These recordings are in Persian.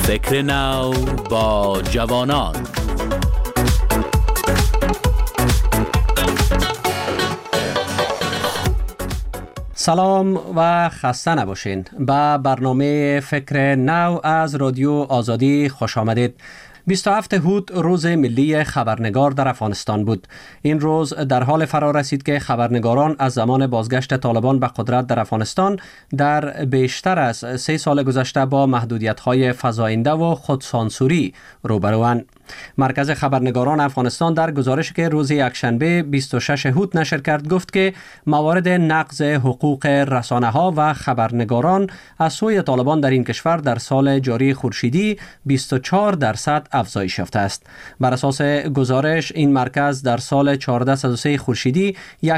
فکر نو با جوانان. سلام و خسته نباشین. به برنامه فکر نو از رادیو آزادی خوش آمدید. 27 هوت روز ملی خبرنگار در افغانستان بود. این روز در حال فرا رسید که خبرنگاران از زمان بازگشت طالبان به قدرت در افغانستان در بیشتر از 3 سال گذشته با محدودیت‌های فزاینده و خودسانسوری روبروند. مرکز خبرنگاران افغانستان در گزارشی که روز یکشنبه 26 هوت نشر کرد گفت که موارد نقض حقوق رسانه‌ها و خبرنگاران از سوی طالبان در این کشور در سال جاری خورشیدی 24% افزایش یافته است. بر اساس گزارش این مرکز در سال 1403 خورشیدی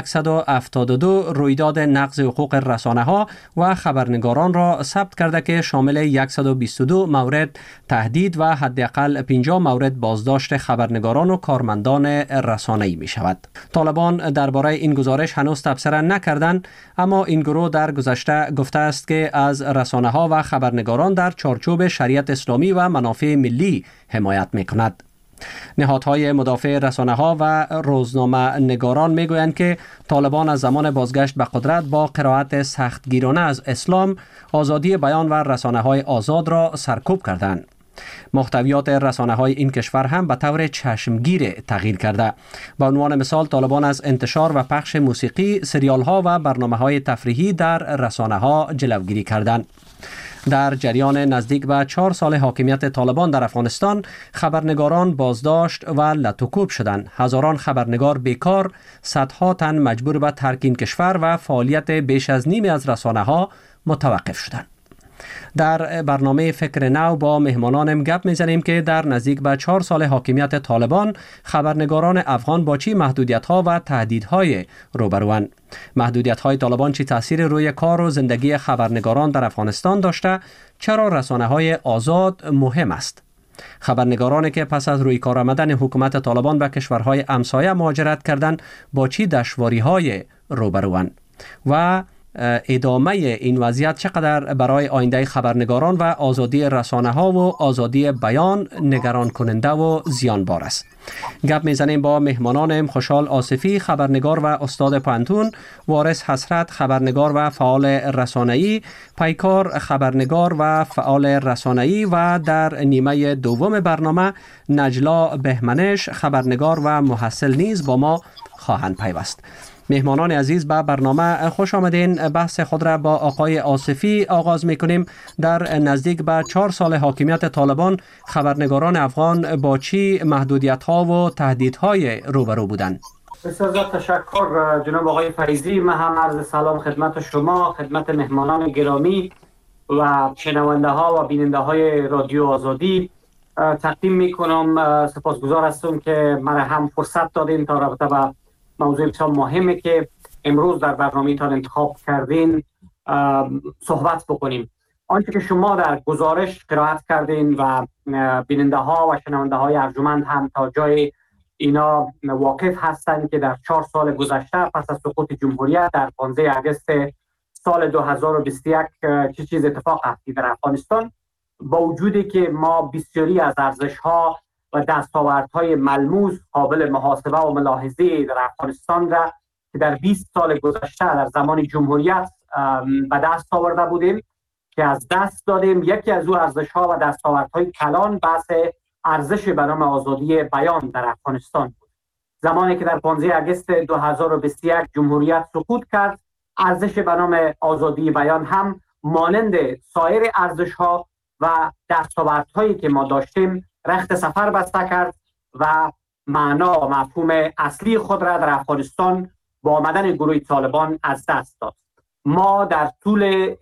172 رویداد نقض حقوق رسانه‌ها و خبرنگاران را ثبت کرده که شامل 122 مورد تهدید و حداقل 50 مورد بازداشت خبرنگاران و کارمندان رسانه‌ای می شود. طالبان درباره این گزارش هنوز تبصره نکردند، اما این گروه در گذشته گفته است که از رسانه‌ها و خبرنگاران در چارچوب شریعت اسلامی و منافع ملی حمایت می کند. نهادهای مدافع رسانه‌ها و روزنامه نگاران میگویند که طالبان از زمان بازگشت به قدرت با قرائت سختگیرانه از اسلام آزادی بیان و رسانه‌های آزاد را سرکوب کردند. محتویات رسانه‌های این کشور هم به طور چشمگیر تغییر کرده. به عنوان مثال طالبان از انتشار و پخش موسیقی، سریال‌ها و برنامه‌های تفریحی در رسانه‌ها جلوگیری کردند. در جریان نزدیک به 4 سال حاکمیت طالبان در افغانستان خبرنگاران بازداشت و لطوکوب شدند. هزاران خبرنگار بیکار، صدها تن مجبور به ترک این کشور و فعالیت بیش از نیمی از رسانه‌ها متوقف شدند. در برنامه فکر نو با مهمانانم گپ میزنیم که در نزدیک به 4 سال حاکمیت طالبان خبرنگاران افغان با چی محدودیت‌ها و تهدیدهای روبروند. محدودیت‌های طالبان چی تأثیر روی کار و زندگی خبرنگاران در افغانستان داشته؟ چرا رسانه‌های آزاد مهم است؟ خبرنگارانی که پس از روی کار آمدن حکومت طالبان به کشورهای همسایه مهاجرت کردند با چی دشواری‌های روبروند و ادامه این وضعیت چقدر برای آینده خبرنگاران و آزادی رسانه‌ها و آزادی بیان نگران کننده و زیانبار است. گپ میزنیم با مهمانانم: خوشحال آصفی، خبرنگار و استاد پانتون، وارث حسرت، خبرنگار و فعال رسانه‌ای، پیکار، خبرنگار و فعال رسانه‌ای و در نیمه دوم برنامه نجلا بهمنش، خبرنگار و محصل نیز با ما خواهند پیوست. مهمانان عزیز به برنامه خوش آمدین. بحث خود را با آقای آصفی آغاز میکنیم. در نزدیک به 4 سال حاکمیت طالبان خبرنگاران افغان با چی محدودیت‌ها و تهدیدهای روبرو بودند؟ بسیار زیاد تشکر جناب آقای فیضی. من هم عرض سلام خدمت شما، خدمت مهمانان گرامی و شنونده ها و بیننده های رادیو آزادی تقدیم میکنم. سپاسگزار هستم که مرا هم فرصت دادین تا رابطه با موضوع بسیار مهمه که امروز در برنامه‌تان انتخاب کردین صحبت بکنیم. آنچه که شما در گزارش قرائت کردین و بیننده ها و شنونده های ارجمند هم تا جای اینا واقف هستند که در 4 سال گذشته پس از سقوط جمهوریت در 15 آگوست سال 2021 چه چیز اتفاق افتاد در افغانستان، با وجودی که ما بسیاری از ارزش‌ها و دستاوردهای ملموس قابل محاسبه و ملاحظه در افغانستان را که در 20 سال گذشته در زمان جمهوریت به دست آورده بودیم که از دست دادیم. یکی از او ارزش‌ها و دستاوردهای کلان بحث ارزش به نام آزادی بیان در افغانستان بود. زمانی که در 15 آگوست 2021 جمهوریت سقوط کرد، ارزش به نام آزادی بیان هم مانند سایر ارزش‌ها و دستاوردهایی که ما داشتیم رخت سفر بسته کرد و معنا و مفهوم اصلی خود را در افغانستان با آمدن گروه طالبان از دست داد. ما در طول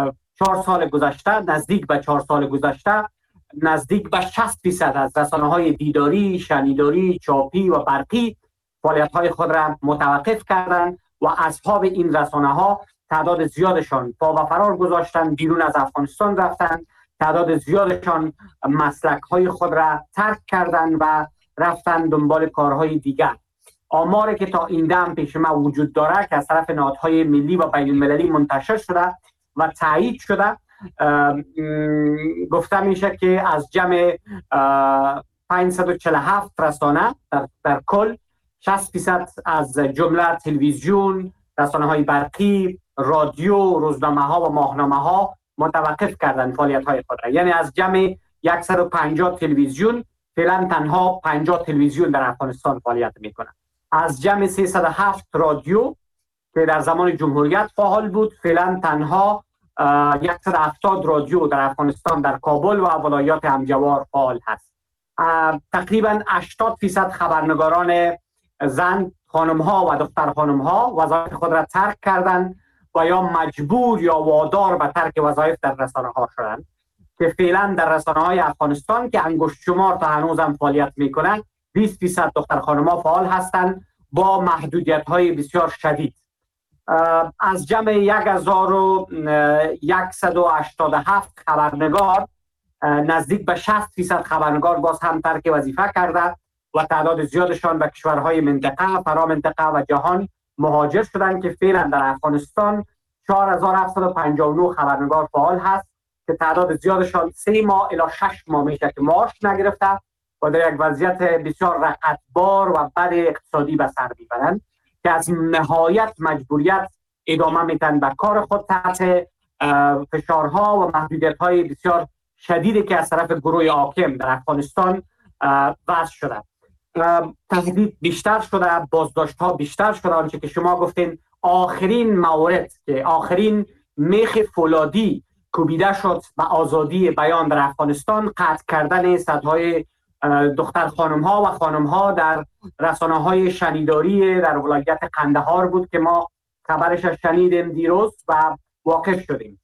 4 سال گذشته، نزدیک به 4 سال گذشته، نزدیک به 60% از رسانه‌های دیداری، شنیداری، چاپی و برقی فعالیت‌های خود را متوقف کردند و اصحاب این رسانه‌ها تعداد زیادشان پا و فرار گذاشتند، بیرون از افغانستان رفتند. تعداد زیادشان مسلک‌های خود را ترک کردند و رفتن دنبال کارهای دیگر. آماری که تا این دم پیش ما وجود داره که از طرف نهادهای ملی و بین المللی منتشر شده و تایید شده گفته میشه که از جمع 547 رسانه در کل 60% از جمله تلویزیون، رسانه های برقی، رادیو، روزنامه ها و ماهنامه ها متوقف کردن فعالیت های خود را. یعنی از جمع 150 تلویزیون فعلا تنها 50 تلویزیون در افغانستان فعالیت میکنند. از جمع 307 رادیو که در زمان جمهوریت فعال بود فعلا تنها 170 رادیو در افغانستان در کابل و ولایات همجوار فعال هست. تقریبا 80% خبرنگاران زن، خانم ها و دختر خانم ها وظایف خود را ترک کردند و یا مجبور یا وادار به ترک وظایف در رسانه ها شدند که فعلا در رسانه های افغانستان که انگشت شمار تا هنوز هم فعالیت میکنند 20% دختر خانم ها فعال هستند با محدودیت های بسیار شدید. از جمع 1187 خبرنگار نزدیک به 60% خبرنگار باز هم ترک وظیفه کرده و تعداد زیادشان به کشورهای منطقه، فرامنطقه و جهان مهاجر شدند که فعلا در افغانستان 4759 خبرنگار فعال هست که تعداد زیادشان 3 ماه الی 6 ماه میشه که معاش نگرفته و در یک وضعیت بسیار رقتبار و بد اقتصادی به سر میبرند که از نهایت مجبوریت ادامه میتن به کار خود تحت فشارها و محدودیت‌های بسیار شدیدی که از طرف گروه حاکم در افغانستان وضع شده. تهدید بیشتر شده، بازداشت‌ها بیشتر شده. آنچه که شما گفتین آخرین مورد که آخرین میخ فولادی کوبیده شد به آزادی بیان در افغانستان قطع کردن صدهای دختر خانم ها و خانم ها در رسانه های شنیداری در ولایت قندهار بود که ما خبرش شنیدیم دیروز و واقف شدیم.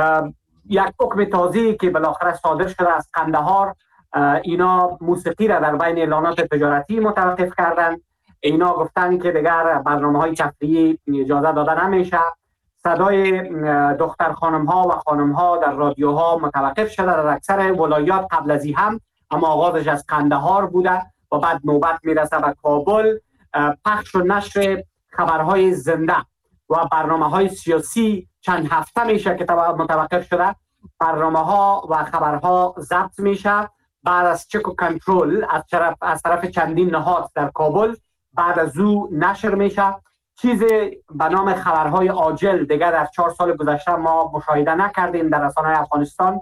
یک حکم تازه‌ای که بالاخره صادر شده از قندهار، اینا موسیقی را در بین اعلانات تجارتی متوقف کردند. اینا گفتن که دیگر برنامه‌های تفریحی اجازه داده نمیشه. صدای دختر خانم ها و خانم ها در رادیوها متوقف شده در اکثر ولایات. قبل از این هم اما آغازش از قندهار بوده و بعد نوبت میرسه به کابل. پخش و نشر خبرهای زنده و برنامه‌های سیاسی چند هفته میشه که متوقف شده. برنامه‌ها و خبرها ضبط میشه بعد از چک و کنترل از طرف چندین نهاد در کابل. بعد از او نشر میشه. چیز به نام خبرهای عاجل دیگر در 4 سال گذشته ما مشاهده نکردیم در رسانه‌های افغانستان.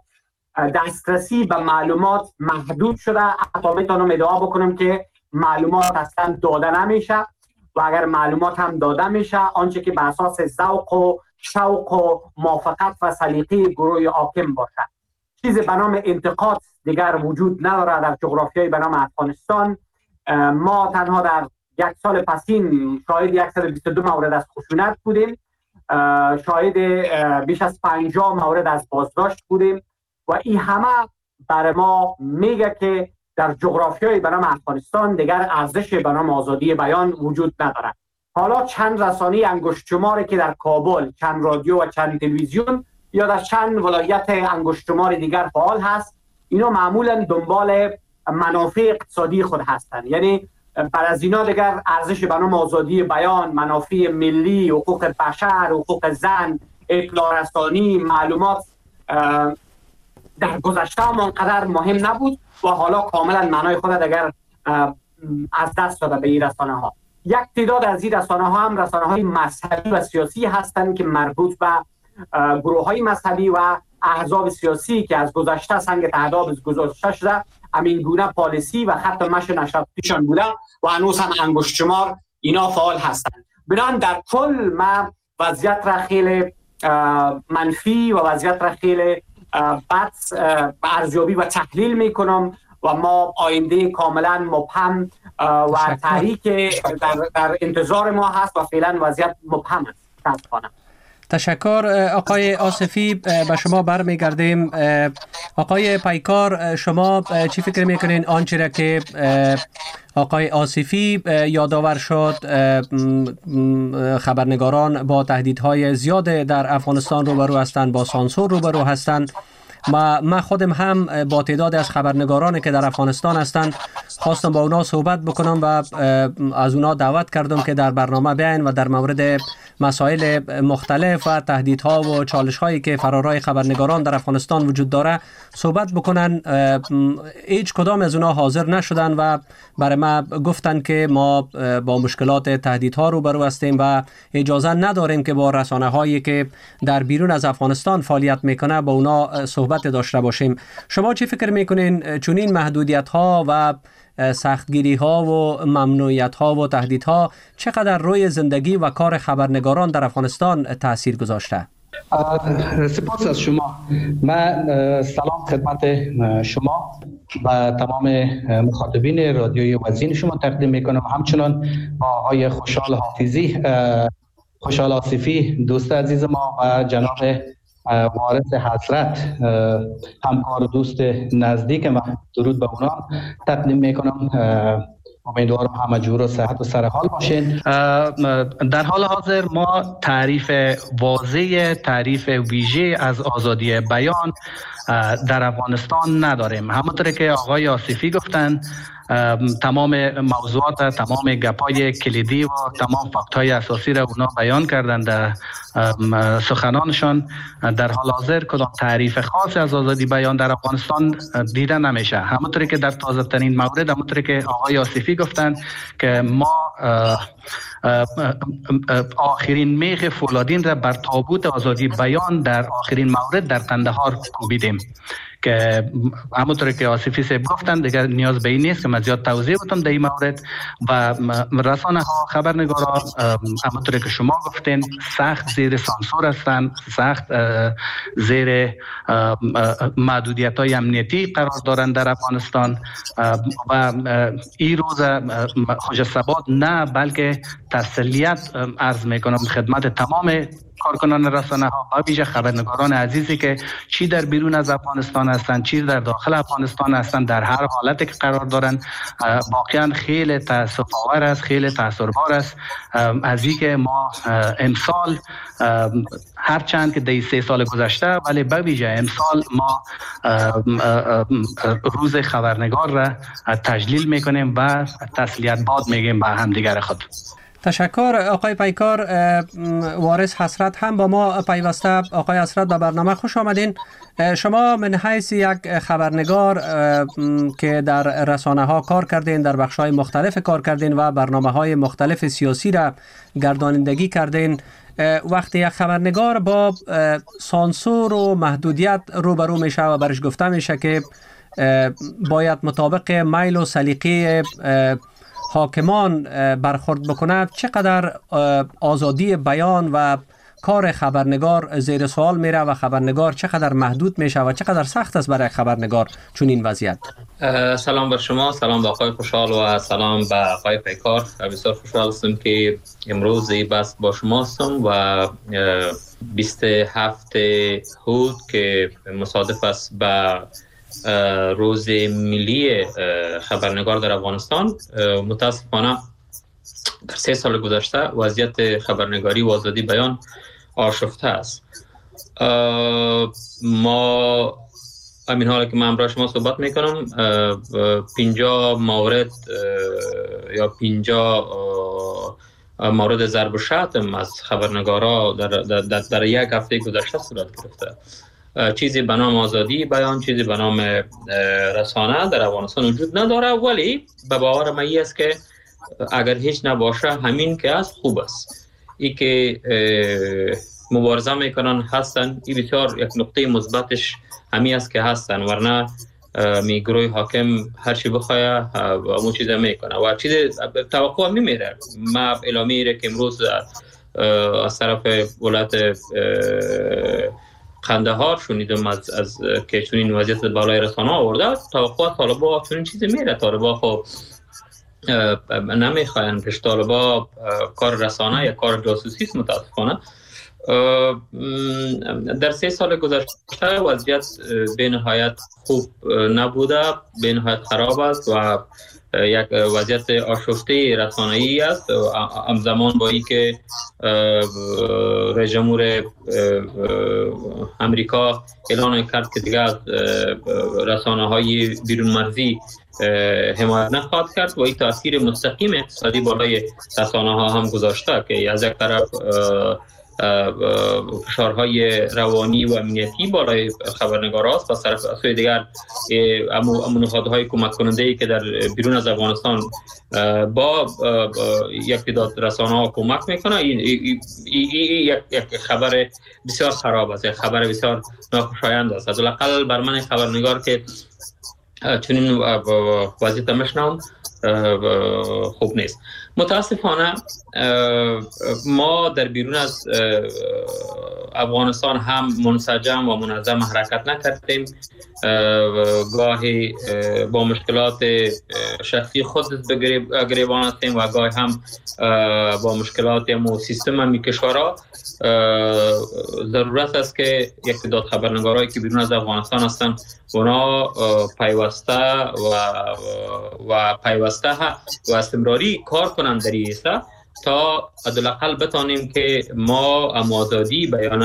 دسترسی به معلومات محدود شده. حتی میتونم ادعا بکنم که معلومات اصلا داده نمیشه و اگر معلومات هم داده میشه آنچه که به اساس ذوق و شوق و موافقت و سلیقه گروه حاکم باشه. چیزی به نام انتقاد دیگر وجود نداره در جغرافیای به نام افغانستان. ما تنها در 1 سال پسین شاهد 122 مورد از خشونت بودیم، شاهد بیش از 50 مورد از بازداشت بودیم و این همه برای ما میگه که در جغرافیای به نام افغانستان دیگر ارزش به نام آزادی بیان وجود نداره. حالا چند رسانه انگشت شماری که در کابل، چند رادیو و چند تلویزیون یا در چند ولایت انگشت شمار دیگر فعال هست، اینا معمولا دنبال منافع اقتصادی خود هستند. یعنی بر از اینا دیگر ارزش به نام آزادی بیان، منافع ملی، حقوق بشر، حقوق زن، اطلاع رسانی، معلومات در گذشته هم آنقدر مهم نبود و حالا کاملا معنای خود دیگر از دست داده به این رسانه ها. یک تعداد از این رسانه ها هم رسانه های مذهبی و سیاسی هستند که مربوط به گروه های مذهبی و احزاب سیاسی که از گذشته سنگ تعداد گذاشته شده، همین گونه پالیسی و خط مشی نشراتیشان بوده و هنوز هم انگشت شمار اینا فعال هستند. بنابراین در کل من وضعیت را خیلی منفی و وضعیت را خیلی بد ارزیابی و تحلیل میکنم و ما آینده کاملا مبهم و تاریک در انتظار ما هست و فعلا وضعیت مبهم است. تشکر آقای آصفی. به شما برمیگردیم. آقای پیکار، شما چی فکر میکنین آنچه را که آقای آصفی یادآور شد؟ خبرنگاران با تهدیدهای زیاد در افغانستان روبرو هستند، با سانسور روبرو هستند من خودم هم با تعداد از خبرنگارانی که در افغانستان هستند خواستم با اونا صحبت بکنم و از اونا دعوت کردم که در برنامه بیاین و در مورد مسائل مختلف و تهدیدها و چالش‌هایی که فرارای خبرنگاران در افغانستان وجود داره صحبت بکنن. هیچ کدام از اونا حاضر نشدن و برای ما گفتن که ما با مشکلات تهدیدها روبرو هستیم و اجازه نداریم که با رسانه‌هایی که در بیرون از افغانستان فعالیت میکنه با اونا صحبت داشته باشیم. شما چی فکر میکنین چون این محدودیت‌ها و سختگیری‌ها و ممنوعیت‌ها و تهدیدها چقدر روی زندگی و کار خبرنگاران در افغانستان تأثیر گذاشته؟ سپاس از شما. من سلام خدمت شما و تمام مخاطبین رادیوی وزین شما تقدیم میکنم. همچنان با آقای خوشحال حافظی، خوشحال آصفی دوست عزیز ما و جناب وارث حسرت همکار دوست نزدیک من درود به اونا تقدیم میکنم. امیدوارم همه جور و صحت و سرحال باشین. در حال حاضر ما تعریف واضح، تعریف ویژه از آزادی بیان در افغانستان نداریم. همونطور که آقای آصفی گفتن تمام موضوعات، تمام گپای کلیدی و تمام فاکت‌های اساسی را اونا بیان کردند در سخنانشان. در حال حاضر کدام تعریف خاص از آزادی بیان در افغانستان دیده نمیشه. همونطوری که در تازه ترین مورد، همونطوری که آقای آصفی گفتند که ما آخرین میخ فولادین را بر تابوت آزادی بیان در آخرین مورد در قندهار کوبیدیم که همونطور که آصفی صاحب گفتن دیگر نیاز به این نیست که من زیاد توضیح بدم در این مورد. و رسانه ها، خبرنگاران همونطور که شما گفتین سخت زیر سانسور هستند، سخت زیر محدودیت های امنیتی قرار دارند در افغانستان و این روز خوش ثبات نه بلکه تسلیت عرض میکنم خدمت تمام کارکنان رسانه ها و ویژه خبرنگاران عزیزی که چی در بیرون از افغانستان هستند چی در داخل افغانستان هستند، در هر حالتی که قرار دارند واقعا خیلی تأسف آور است، خیلی تأثیربار است از اینکه ما امسال هرچند که در 3 سال گذشته ولی به ویژه امسال ما روز خبرنگار را تجلیل میکنیم و تسلیت باد میگیم به همدیگر خود. تشکر آقای پیکار. وارث حسرت هم با ما پیوسته. آقای حسرت به برنامه خوش آمدین. شما من حیث یک خبرنگار که در رسانه ها کار کردین، در بخش های مختلف کار کردین و برنامه های مختلف سیاسی را گردانندگی کردین، وقتی یک خبرنگار با سانسور و محدودیت روبرو میشه و برش گفته میشه که باید مطابق میل و سلیقه حاکمان برخورد بکنه، چقدر آزادی بیان و کار خبرنگار زیر سوال میره و خبرنگار چقدر محدود میشه و چقدر سخت است برای خبرنگار چون این وضعیت؟ سلام بر شما، سلام به آقای خوشحال و سلام به آقای پیکار. بسیار خوشحال هستم که امروز بس با شما هستم و 27 هود که مصادف است با روز ملی خبرنگار در افغانستان، متاسفانه در 3 سال گذشته وضعیت خبرنگاری و آزادی بیان آشفته است. ما همین حالا که من امروز شما صحبت میکنم 50 مورد یا 50 مورد ضرب و شتم از خبرنگارا در یک هفته گذشته صورت گرفته. چیزی به نام آزادی بیان، چیزی به نام رسانه در افغانستان وجود نداره، ولی به باور من است که اگر هیچ نباشه همین که است خوب است. ای که مبارزه میکنن هستن، این بسیار یک نقطه مثبتش همین است که هستن، ورنه گروه حاکم هر چی بخواه همون چیز میکنه و چیز توقع میمیره. ما اعلامیه که امروز از طرف ولایت قندهار شنیدم از که چنین وضعیت بالای رسانه آورده، توقع طالبا چنین چیزی میره. طالبا خب نمیخواین پیش، طالبا کار رسانه یا کار جاسوسی است. متاسفانه در 3 سال گذشته وضعیت به نهایت خوب نبوده، به نهایت خراب است و یک وضعیت آشفته رسانه‌ای است، همزمان با اینکه رئیس جمهور امریکا اعلان کرد که دیگر از رسانه‌های بیرون مرزی حمایت نخواهد کرد و این تاثیر مستقیم اقتصادی بالای رسانه‌ها هم گذاشته که از یک طرف فشارهای روانی و امنیتی بالای خبرنگاران است و از سوی دیگر نهادهای کمک کننده که در بیرون از افغانستان با یک تعداد رسانه‌ها کمک میکنه. این یک خبر بسیار خراب است، یک خبر بسیار ناخوشایند است. حداقل بر من خبرنگار که چنین وضعیت میشنم خوب نیست. متاسفانه ما در بیرون از افغانستان هم منسجم و منظم حرکت نکردیم، گاهی با مشکلات شخصی خود گریبان هستیم و گاهی هم با مشکلات سیستم همی کشورها. ضرورت است که یک تعداد خبرنگارایی که بیرون از افغانستان هستند اونا پیوسته و استمراری کار کنند در این تا حداقل بتانیم که ما آزادی بیان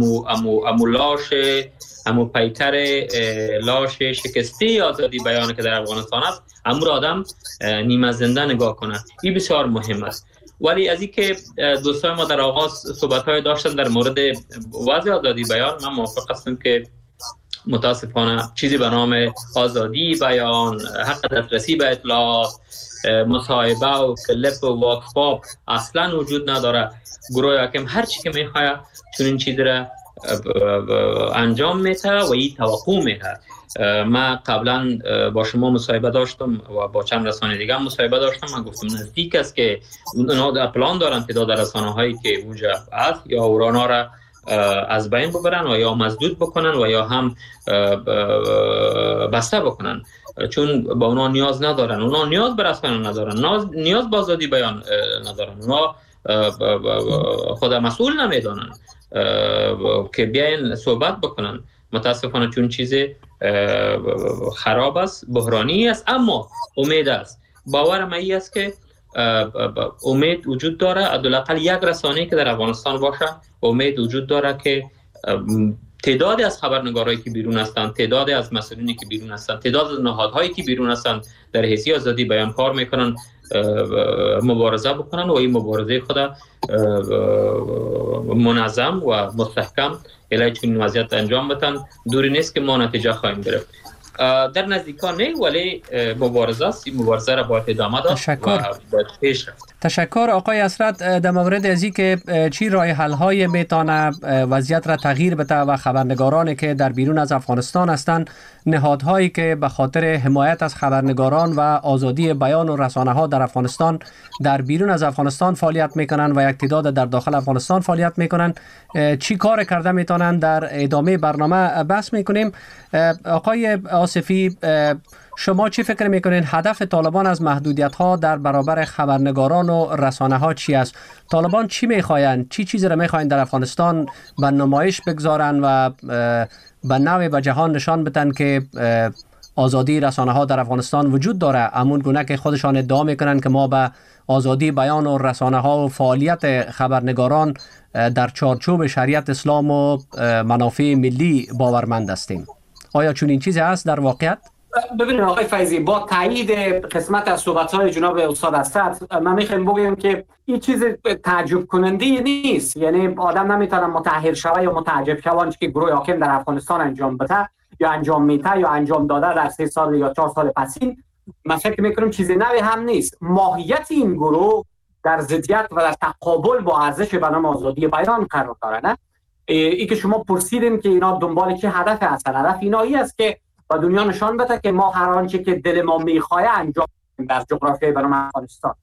امو پیکر لاش شکسته آزادی بیان که در افغانستان است امو را آدم نیمه زنده نگاه کنه. این بسیار مهم است. ولی از این که دوستان ما در آغاز صحبت‌های داشتن در مورد وضع آزادی بیان، من موافق هستم که متاسفانه چیزی به نام آزادی بیان، حق دسترسی به اطلاعات، مصاحبه و کلیپ و واکس‌پاپ اصلا وجود نداره. گروه حاکم هر چی که میخواد چنین چیزی را انجام میده و این توقع میده. من قبلا با شما مصاحبه داشتم و با چند رسانه دیگه هم مصاحبه داشتم. من گفتم نزدیک است که اونها پلان دارن تعداد رسانه هایی که اونجا هست یا اورانا را از بین ببرن و یا مسدود بکنن و یا هم بسته بکنن، چون با اونا نیاز ندارن. اونا نیاز به رسانه ندارن، نیاز به آزادی بیان ندارن. اونا خود مسئول نمیدانن که بیاین صحبت بکنن. متاسفانه چون چیز خراب است، بحرانی است، اما امید است. باورم این است که امید وجود داره. حداقل یک رسانه‌ای که در افغانستان باشه، امید وجود داره که تعدادی از خبرنگارایی که بیرون هستند، تعدادی از مسئولینی که بیرون هستند، تعداد از نهادهایی که بیرون هستند در حیثیت آزادی بیان کار میکنن، مبارزه بکنن و این مبارزه خود منظم و مستحکم الهی چون وضعیت انجام بدن. دوری نیست که ما نتیجه خواهیم گرفت. در نزدیکان نه، ولی مبارزه است. این مبارزه را باید ادامه داد و باید پیش رفت. تشکر آقای اسرت. در مورد ازی که چی راه حل های میتونه وضعیت را تغییر بده و خبرنگارانی که در بیرون از افغانستان هستند، نهادهایی که به خاطر حمایت از خبرنگاران و آزادی بیان و رسانه ها در افغانستان در بیرون از افغانستان فعالیت میکنن و یک تعداد در داخل افغانستان فعالیت میکنن، چی کار کرده میتونن در ادامه برنامه بحث میکنیم. آقای آصفی، شما چی فکر میکنین هدف طالبان از محدودیت ها در برابر خبرنگاران و رسانه ها چی است؟ طالبان چی میخواین؟ چی چیزی را میخواین در افغانستان به نمایش بگذارن و به نوع به جهان نشان بدن که آزادی رسانه ها در افغانستان وجود داره، همون گونه که خودشان ادعا میکنن که ما به آزادی بیان و رسانه ها و فعالیت خبرنگاران در چارچوب شریعت اسلام و منافع ملی باورمند هستیم؟ آیا چون این چیزی هست در واقعیت؟ ببینید آقای فیضی، با تایید قسمت از صحبت‌های جناب استاد اسد، من میخوام بگم که این چیز تعجب کننده نیست. یعنی آدم نمیتونه متأهل شوه یا متعجب شوه آنچه که گروه حاکم در افغانستان انجام بده یا انجام میده یا انجام داده در 3 سال یا 4 سال پسین. من فکر میکنم چیز نوی هم نیست. ماهیت این گروه در ضدیت و در تقابل با ارزش به نام آزادی بیان قرار داره. نه ای که شما پرسیدین که اینا دنبال چه هدف هستن، هدف اینایی است که و دنیا نشان بده که ما هر آنچه که دل ما میخواه انجام در جغرافیای برنامه افغانستان.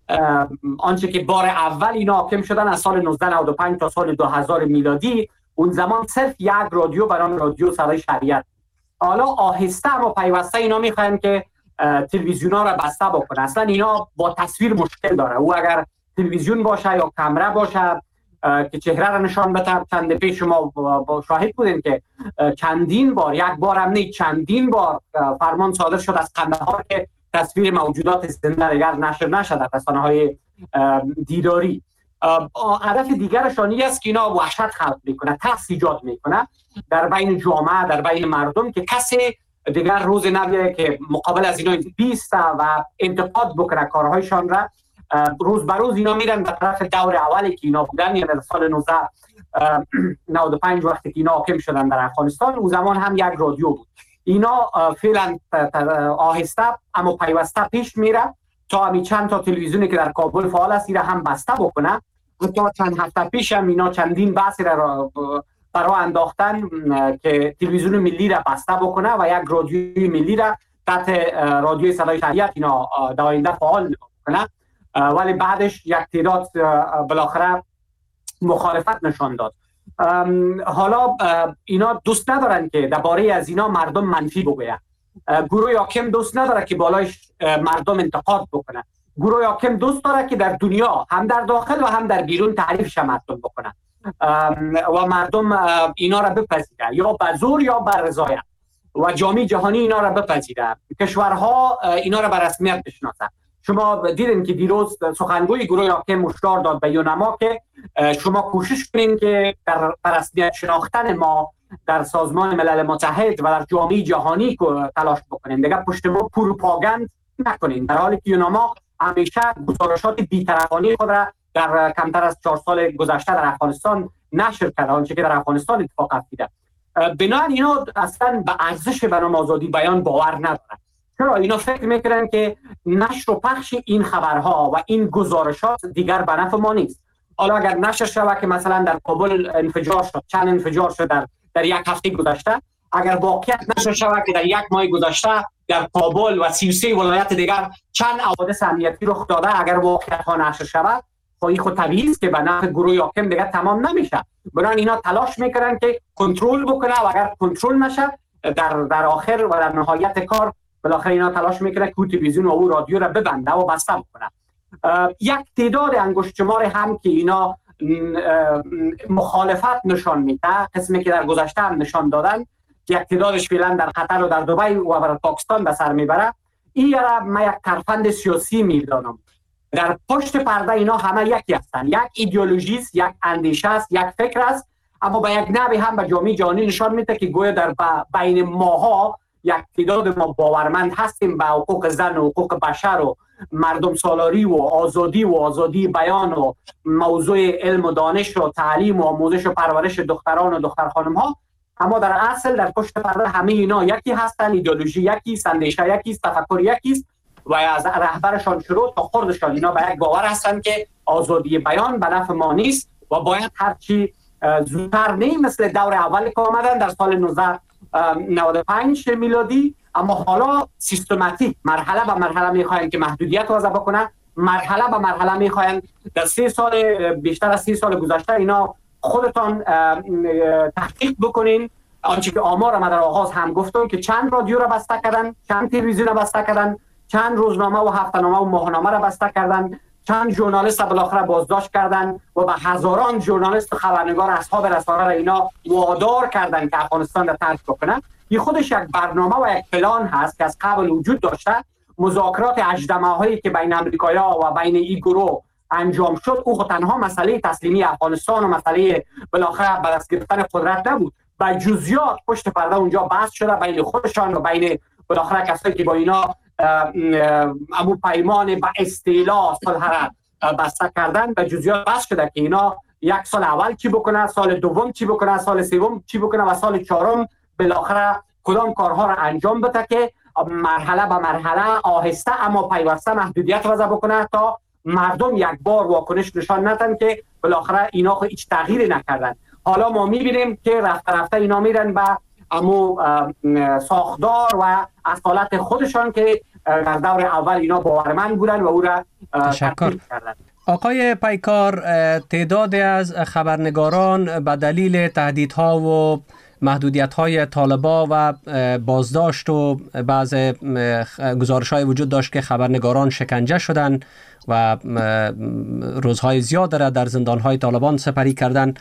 آنچه که بار اول اینا حاکم شدن از سال 1995 تا سال 2000 میلادی، اون زمان صرف یک رادیو برنامه رادیو صدای شریعت. حالا آهسته اما پیوسته اینا میخواین که تلویزیونا را بسته بکنه. اصلا اینا با تصویر مشکل داره. او اگر تلویزیون باشه یا کامera باشه که چهره را نشان بده. چند دفعه شما با شاهد بودین که چندین بار، یک بار هم نه چندین بار فرمان صادر شد از قندهار که تصویر موجودات زنده دیگر نشر نشد در رسانه‌های دیداری. هدف دیگرشان این است که اینا وحشت خلق میکنه، ترس ایجاد میکنه در بین جامعه، در بین مردم، که کسی دیگر روز نبیه که مقابل از اینا بیسته و انتقاد بکنه کارهایشان را. روز به روز اینا میرن به طرف دور اولی که اینا بودن، یعنی در سال 1995 وقتی که اینا حاکم شدن در افغانستان، اون زمان هم یک رادیو بود. اینا فعلا آهسته اما پیوسته پیش میره تا همی چند تا تلویزیونی که در کابل فعال است اینا هم بسته بکنه. حتی چند هفته پیش هم اینا چندین بحثی را برای انداختن که تلویزیون ملی را بسته بکنه و یک رادیوی ملی را تحت رادیوی صدای شریعت اینا در آینده فعال بکنه. ولی بعدش یک تعداد بالاخره مخالفت نشان داد. حالا اینا دوست ندارن که درباره از اینا مردم منفی بگوید. گروه حاکم دوست نداره که بالایش مردم انتقاد بکنه. گروه حاکم دوست داره که در دنیا هم در داخل و هم در بیرون تعریفش مردم بکنه و مردم اینا را بپذیره، یا به زور یا به رضایت، و جامعه جهانی اینا را بپذیره، کشورها اینا را به رسمیت بشناسه. شما دیدین که دیروز سخنگوی گروه حاکم هشدار داد به یونما که شما کوشش کنین که در رسمیت شناختن ما در سازمان ملل متحد و در جامعه جهانی تلاش بکنین، دیگه پشت ما پروپاگاند نکنین، در حالی که یونما همیشه گزارشات بی‌طرفانه خود را در کمتر از 4 سال گذشته در افغانستان نشر کرده، آنچه که در افغانستان اتفاق افتاده. بنابراین اینا اصلا به ارزش به نام آزادی بیان باور ندارن. چرا؟ اینا فکر میکنن که نشر و پخش این خبرها و این گزارشات دیگر به نفع ما نیست. حالا اگر نشر شود که مثلا در کابل انفجار شد، چند انفجار شد در یک هفته گذشته، اگر واقعیت نشر شود که در یک ماه گذشته در کابل و 33 ولایت دیگر چند حوادث امنیتی رخ داده، اگر واقعیت ها نشر شود، خود طبیعی است که به نفع گروه حاکم دیگر تمام نمیشه. بنابراین اینا تلاش میکنن که کنترل بکنه و اگر کنترل نشه در آخر و در نهایت کار بالاخره اینا تلاش میکنه که تلویزیون و رادیو را ببنده و بسته بکنه. یک تعداد انگشت شمار هم که اینا مخالفت نشان میده، قسمی که در گذشته هم نشان دادن، یک تعدادش فعلا در قطر و در دبی و در پاکستان به سر میبره. این را من یک ترفند سیاسی میدانم. در پشت پرده اینا همه یکی هستن، یک ایدئولوژی است، یک اندیشه است، یک فکر است، اما به یک نحوی هم به جامعه جهانی نشان میده که گویا در بین ماها یک تعداد ما باورمند هستیم به حقوق زن و حقوق بشر و مردم سالاری و آزادی بیان و موضوع علم و دانش و تعلیم و آموزش و پرورش دختران و دختر خانم ها. اما در اصل در پشت پرده همه اینا یکی هستن، ایدئولوژی یکی است، اندیشه یکی است، تفکر یکی است و از رهبرشان شروع تا خردشان اینا به یک باور هستن که آزادی بیان به نفع ما نیست و باید هرچی زودتر، نه مثل دور اول که آمدن در سال 1995 میلادی، اما حالا سیستماتیک مرحله به مرحله میخواین که محدودیت وضع بکنن، مرحله به مرحله میخواین در 3 سال بیشتر از 30 سال گذشته اینا خودتان تحقیق بکنین. آنچه که آمار ما در آغاز هم گفتم که چند رادیو را بسته کردن، چند تلویزیون را بسته کردن، چند روزنامه و هفته‌نامه و ماهنامه را بسته کردن، چند ژورنالیست بالاخره بازداشت کردن و به هزاران ژورنالیست و خبرنگار اصحاب رسانه را اینا وادار کردن که افغانستان را ترک بکنن. این خودش یک برنامه و یک پلان هست که از قبل وجود داشته. مذاکرات هایی که بین امریکایی‌ها و بین این گروه انجام شد، او تنها مسئله تسلیمی افغانستان و مسئله بالاخره به دست گرفتن قدرت نبود، با جزئیات پشت پرده اونجا بحث شده بین خودشان و بین بالاخره کسایی که با اینا امور پیمان با استیلا صلح بسته کردن، به جزئیات بحث شده که اینا یک سال اول چی بکنه، سال دوم چی بکنه، سال سوم چی بکنه و سال چهارم بالاخره کدام کارها را انجام بده که مرحله به مرحله آهسته اما پیوسته محدودیت وضع بکنه تا مردم یک بار واکنش نشان ندن که بالاخره اینا خود هیچ تغییری نکردن. حالا ما میبینیم که رفته رفته اینا میرن به امو ساختار و اصالت خودشان که در دور اول اینا باورمند بودن و او را تطبیق کردن. آقای پیکار، تعدادی از خبرنگاران به دلیل تهدیدها و محدودیت‌های طالبان و بازداشت و بعض گزارش‌های وجود داشت که خبرنگاران شکنجه شدند و روزهای زیاد را در زندان‌های طالبان سپری کردند.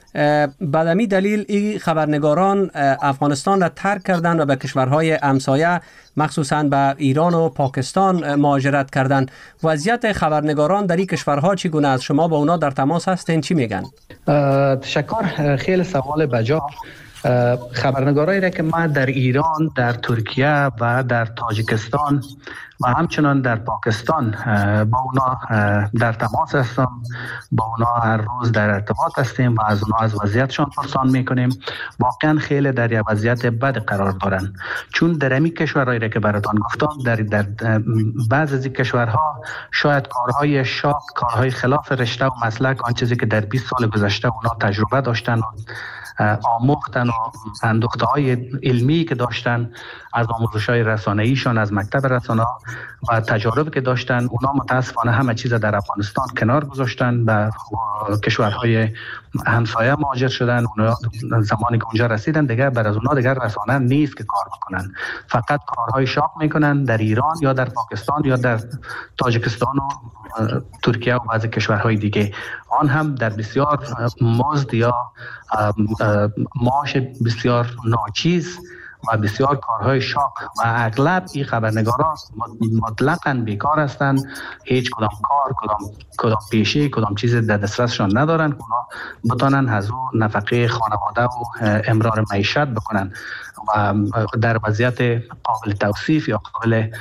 بدمی دلیل این خبرنگاران افغانستان را ترک کردند و به کشورهای همسایه مخصوصاً به ایران و پاکستان مهاجرت کردند. وضعیت خبرنگاران در این کشورها چگونه است؟ شما با اونا در تماس هستین؟ چی میگن؟ تشکر، خیلی سوال بجا. خبرنگارایی را که ما در ایران، در ترکیه و در تاجیکستان و همچنان در پاکستان با اونا در تماس هستم، با اونا هر روز در ارتباط هستیم و از اونا از وضعیتشان پرسان میکنیم. واقعا خیلی در یک وضعیت بد قرار دارن، چون در امی کشورهایی را که براتان گفتم در بعض از این کشورها شاید کارهای شاق، کارهای خلاف رشته و مسلک، آن چیزی که در 20 سال گذشته اونا تجربه داشتن و آموختن و اندوخته های علمی که داشتن از آموزش های رسانه‌ایشان از مکتب رسانه و تجارب که داشتن، اونا متاسفانه همه چیز در افغانستان کنار گذاشتن، به کشورهای همسایه مهاجر شدن. اونا زمانی که اونجا رسیدن دیگه بر از اونا دیگر رسانه نیست که کار بکنن، فقط کارهای شاق میکنن در ایران یا در پاکستان یا در تاجیکستان و ترکیه و بعضی کشورهای دیگه، آن هم در بسیار مزد یا معاش بسیار ناچیز و بسیار کارهای شاق و اغلب این خبرنگاران مطلقاً بیکار هستند. هیچ کدام کار، کدام پیشه، کدام چیز در دسترسشان ندارن که اونا بتونن از او نفقه خانواده و امرار معیشت بکنن و در وضعیت قابل توصیف یا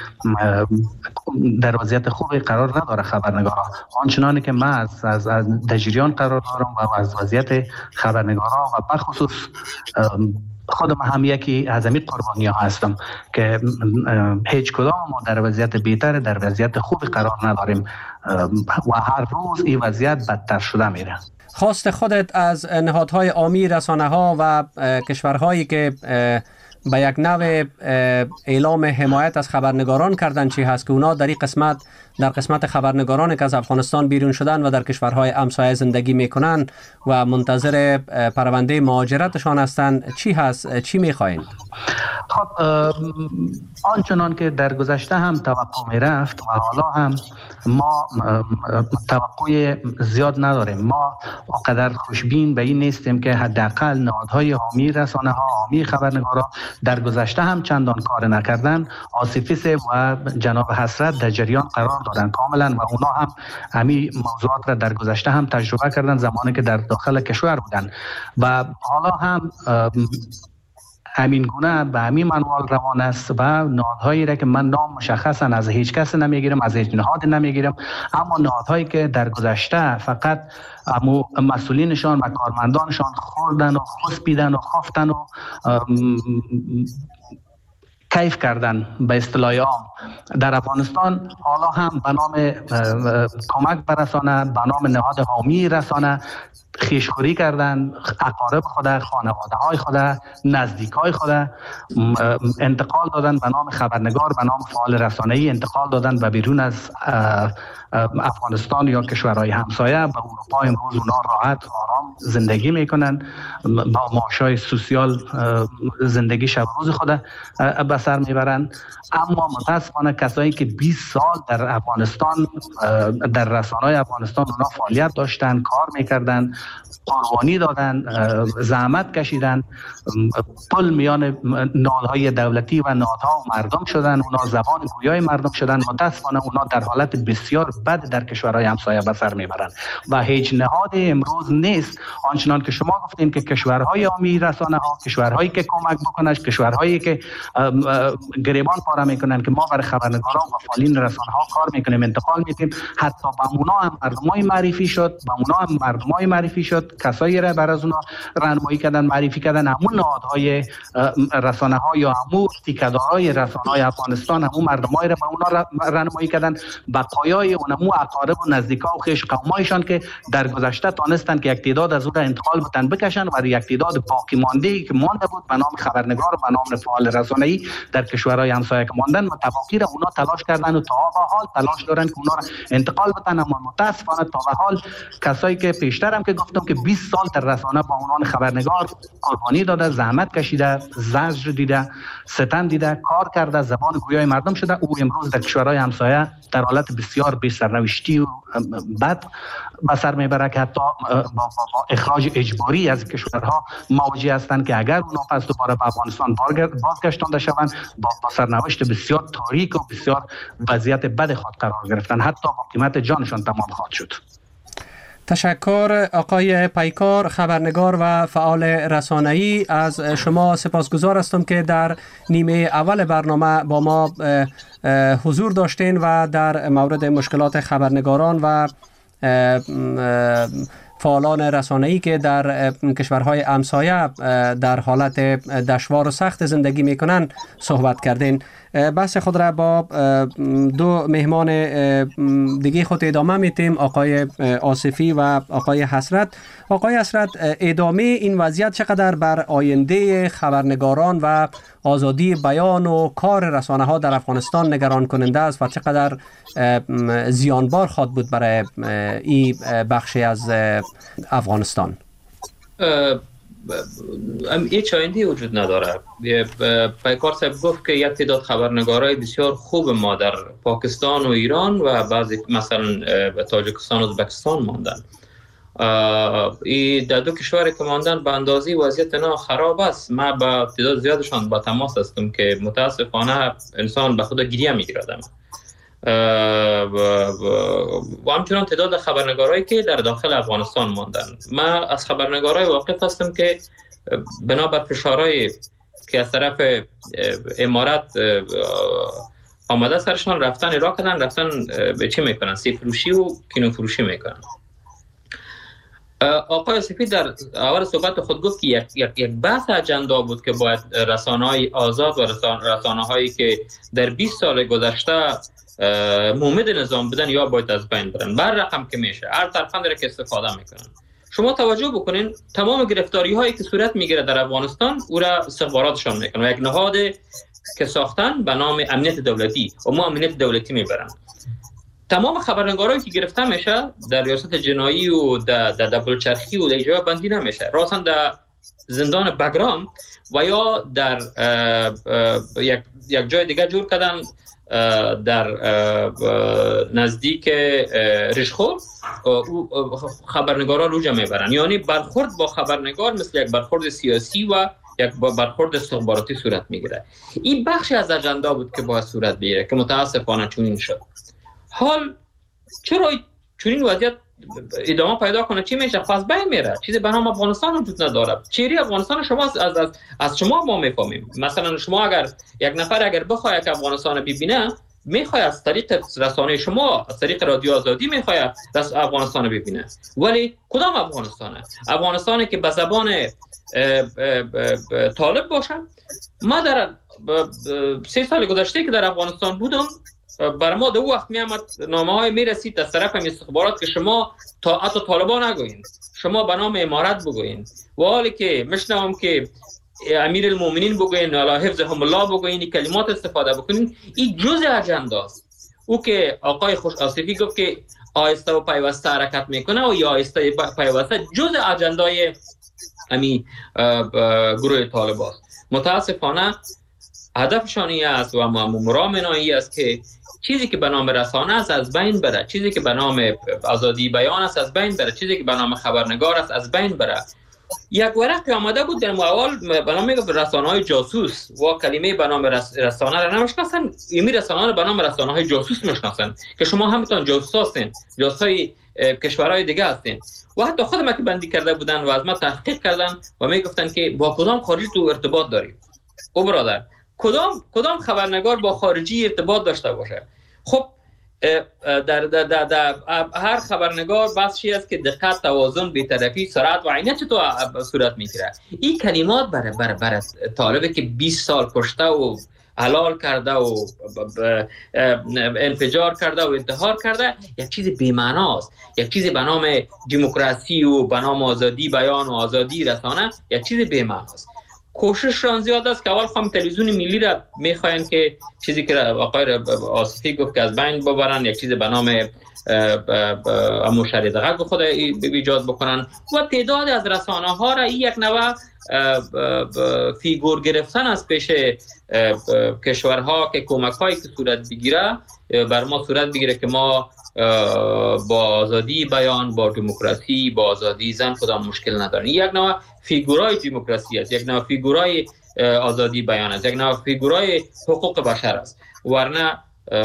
در وضعیت خوبی قرار نداره خبرنگارا. آنچنانی که من از در جریان قرار دارم و از وضعیت خبرنگارا و بخصوص خودم هم یکی از همین قربانی ها هستم که هیچ کدام ما در وضعیت بهتر، در وضعیت خوبی قرار نداریم و هر روز این وضعیت بدتر شده میره. خواست خودت از نهادهای عامی، رسانه ها و کشورهایی که به یک نوع اعلام حمایت از خبرنگاران کردن چی هست که اونا در قسمت خبرنگارانی که از افغانستان بیرون شدن و در کشورهای همسایه زندگی میکنن و منتظر پرونده مهاجرتشان هستن چی هست؟ چی میخواین؟ خب آنچنان که در گذشته هم توقع میرفت و حالا هم ما توقع زیاد نداریم. ما اونقدر خوشبین به این نیستیم که حداقل نهادهای حامی رسانه ها، حامی خبرنگارا در گذشته هم چندان کار نکردن. آصفیس و جناب حسرت در جریان قرار دارن کاملا و اونا هم همین موضوعات را در گذشته هم تجربه کردن زمانی که در داخل کشور بودن و حالا هم همین گونه به همین منوال روان است و نهادهایی را که من نام مشخصا از هیچ کس نمیگیرم، از هیچ نهاد نمیگیرم، اما نهادهایی که در گذشته فقط مسئولینشان و کارمندانشان خوردن و خسبیدن و خفتن و کیف کردن به اصطلاح عام در افغانستان، حالا هم به نام کمک به رسانه، به نام نهاد حامی رسانه خیشخوری کردن، اقارب خود، خانواده های خود، نزدیک های خود انتقال دادن به نام خبرنگار، به نام فعال رسانه‌ای انتقال دادن و بیرون از افغانستان یا کشورهای همسایه به اروپا. امروز اونا راحت آرام زندگی میکنن، با معاشای سوسیال زندگی شب روز خود به سر میبرن. اما متاسفانه کسایی که 20 سال در افغانستان در رسانه‌های افغانستان اونا فعالیت داشتن، کار میکردن، قربانی دادن، زحمت کشیدن، پل میان نهادهای دولتی و نهادها و مردم شدن، اونا زبان گویای مردم شدن. متاسفانه اونا در حالت بسیار بد در کشورهای همسایه به سر میبرن و هیچ نهاد امروز نیست آنچنان که شما گفتین که کشورهای عامی رسانه ها، کشورهایی که کمک بکنن، کشورهایی که گریبان پاره میکنن که ما برای خبرنگاران و فعالین رسانه ها کار میکنیم، انتقال میدیم. حتی با اونا هم مردمای معرفی شد، کسایی را بر از اونا راهنمایی کردن، معرفی کردن. همون نهادهای رسانه ها یا همون تیکه‌دارای رسانه های افغانستان همون مردمای را به اونا راهنمایی کردن، بقایای اونمو اقارب و نزدیکا و خویش قومایشان که در گذشته تانستن که یک تعداد از اون را انتقال بدن بکشن و یک تعداد باقی مانده که مانده بود به نام خبرنگار و به نام فعال رسانه‌ای در کشورهای همسایه که ماندن متوقی را اونا تلاش کردن و تا به حال تلاش دارن که اونا را انتقال بدن. اما متاسفانه تا به حال کسایی که پیشتر هم که گفتم که 20 سال در رسانه با عنوان خبرنگار قربانی داده، زحمت کشیده، زجر دیده، ستم دیده، کار کرده، زبان گویای مردم شده. او امروز در کشورهای همسایه در حالت بسیار بی سرنوشتی و بد به سر میبره که حتی با اخراج اجباری از کشورها مواجه هستند که اگر اونا پس دوباره به افغانستان بازگشتانده شوند با سرنوشت بسیار تاریک و بسیار وضعیت بد خود قرار گرفتن، حتی با قیمت جانشان تمام خواهد شد. تشکر آقای پیکار، خبرنگار و فعال رسانه‌ای. از شما سپاسگزار هستم که در نیمه اول برنامه با ما حضور داشتین و در مورد مشکلات خبرنگاران و فعالان رسانه‌ای که در کشورهای همسایه در حالت دشوار و سخت زندگی میکنن صحبت کردین. بحث خود را با دو مهمان دیگه خود ادامه میتیم، آقای آصفی و آقای حسرت. آقای حسرت، ادامه این وضعیت چقدر بر آینده خبرنگاران و آزادی بیان و کار رسانه ها در افغانستان نگران کننده است و چقدر زیانبار خواهد بود برای این بخشی از افغانستان؟ هیچ آینده‌ای وجود نداره. پیکار صاحب گفت که یک تعداد خبرنگارای بسیار خوب ما در پاکستان و ایران و بعضی مثلا تاجیکستان و ازبکستان ماندن. در دو کشوری که ماندن به اندازه وضعیت اینا خراب است. من با تعداد زیادشان با تماس هستم که متاسفانه انسان به خود گریه میگیرد. و همچنان تعداد خبرنگارایی که در داخل افغانستان ماندن. من از خبرنگارای واقف هستم که بنابر فشارهای که از طرف امارات آمده سرشان رفتن عراق کردن، رفتن به چی میکنن؟ سیب فروشی و کینو فروشی میکنن. آقای سفید در اول صحبت خود گفت که یک بحث اجندا بود که باید رسانه‌های آزاد و رسانه‌هایی که در 20 سال گذشته مومد نظام بدن یا باید از بین برن. بر رقم که میشه هر طرفان داره که استفاده میکنن. شما توجه بکنین تمام گرفتاری هایی که صورت میگیره در افغانستان او را استخباراتشان میکنن و یک نهاد که ساختن به نام امنیت دولتی و ما امنیت دولتی میبرن. تمام خبرنگارایی که گرفته میشه در ریاست جنایی و در بلوچرخی و در جای بندی نمیشه، راسن در زندان بگرام و یا در یک جای دیگه جور کردن در نزدیک رشخور خبرنگارا رو جمع میبرن. یعنی برخورد با خبرنگار مثل یک برخورد سیاسی و یک برخورد استخباراتی صورت میگیره. این بخشی از اجندا بود که باید صورت بگیره که متاسفانه چنین شد. حال چرا چنین وضعیت ادامه پیدا کنه؟ چی میشه؟ پس بین میره. چیزی به نام افغانستان وجود نداره. چیری افغانستان شما از شما ما میفهمیم. مثلا شما اگر یک نفر اگر بخواد که افغانستان ببینه، میخواد از طریق رسانه شما، از طریق رادیو آزادی میخواد افغانستان ببینه. ولی کدام افغانستانه؟ افغانستانی که به زبان طالب باشه. ما در 3 سال گذشته که در افغانستان بودم، بر ما دو وقت میامد نامه‌های میرسید از طرف استخبارات که شما حتی طالبان نگوین، شما به نام امارت بگوین. و حالی که میشنوم که امیر المومنین بگوین، علی حفظهم الله بگوین، کلمات استفاده بکنین، این جزء اجنداست. او که آقای خوش آصفی گفت که آهسته و پیوسته حرکت میکنه و یا آهسته پیوسته جزء اجندای امی گروه طالب است. متاسفانه هدفشان این است و مرامن این است که چیزی که به نام رسانه است از بین بره، چیزی که به نام آزادی بیان است از بین بره، چیزی که به نام خبرنگار است از بین بره. یک ورقی آمده بود در اول به نام رسانه‌های جاسوس و کلمه به نام رسانه را نمیشناسن، ایمی رسانه را به نام رسانه‌های جاسوس میشناسن که شما همتون جاسوس هستین، جاسوسای کشورهای دیگه هستین. و حتی خود ما که بندی کرده بودن و از ما تحقیق کردن و میگفتن که با کدام خارجی تو ارتباط داری. او برادر کدام خبرنگار با خارجی ارتباط داشته باشه؟ خب در هر خبرنگار بحثی است که دقت، توازن، بی‌طرفی، سرعت و عینیت تو صورت میگیره. این کلمات برای طالبی که 20 سال کشته و حلال کرده و انفجار کرده و انتحار کرده یک چیز بی‌معناست. یک چیزی به نام دموکراسی و به نام آزادی بیان و آزادی رسانه یک چیز بی‌معناست. کوشششان زیاد است که اول خام تلویزیون ملی را میخواین که چیزی که آقای آصفی گفت که از بین ببرن، یک چیز به نام مشاهده خود ایجاد بکنن و تعداد از رسانه ها را یک نوع فیگور گرفتن از پیش کشورها که کمک هایی که صورت بگیره بر ما صورت بگیره که ما با آزادی بیان، با دموکراسی، با آزادی زن کدام مشکل نداریم. یک نوع فیگورای دموکراسی است، یک نوع فیگورای آزادی بیان است، یک نوع فیگورای حقوق بشر است. ورنه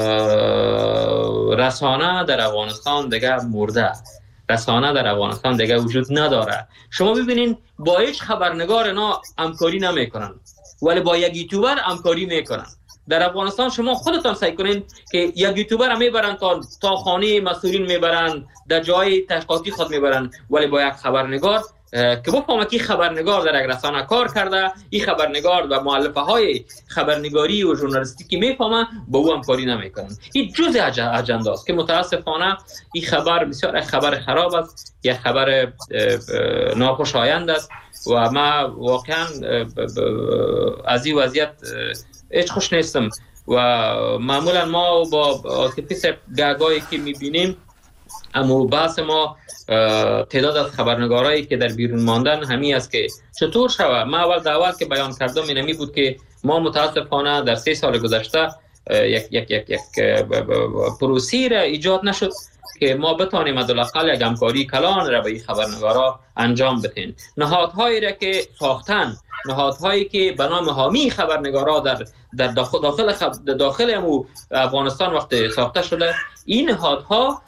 رسانه در افغانستان دیگه مرده، رسانه در افغانستان دیگه وجود نداره. شما ببینین با هیچ خبرنگار اینا همکاری نمیکنن ولی با یک یوتیوبر همکاری میکنن. در افغانستان شما خودتان سعی کنین که یک یوتیوبر هم میبرن تا خانه مسئولین میبرن، در جای تشکیلاتی خود میبرن، ولی با یک خبرنگار که بفهمه که خبرنگار در یک رسانه کار کرده، این خبرنگار و مؤلفه های خبرنگاری و ژورنالیستیکی میفهمه، با او همکاری نمیکنن. این جزء اجنده است که متاسفانه این خبر بسیار خبر خراب است، یک خبر ناخوشایند است و ما واقعا از این وضعیت هیچ خوش نیستم و معمولا ما با عاطفی گاگایی که میبینیم، اما بحث ما تعداد از خبرنگارایی که در بیرون ماندن همین است که چطور شود. ما اول دعوت که بیان کردم اینمی بود که ما متاسفانه در 3 سال گذشته یک پروسی را ایجاد نشد که ما بتانیم حداقل یک همکاری کلان را به این خبرنگارا انجام بدیم. نهادهایی را که ساختن، نهادهایی که به نام حامی خبرنگارا در داخل افغانستان وقت ساخته شده، این نهادها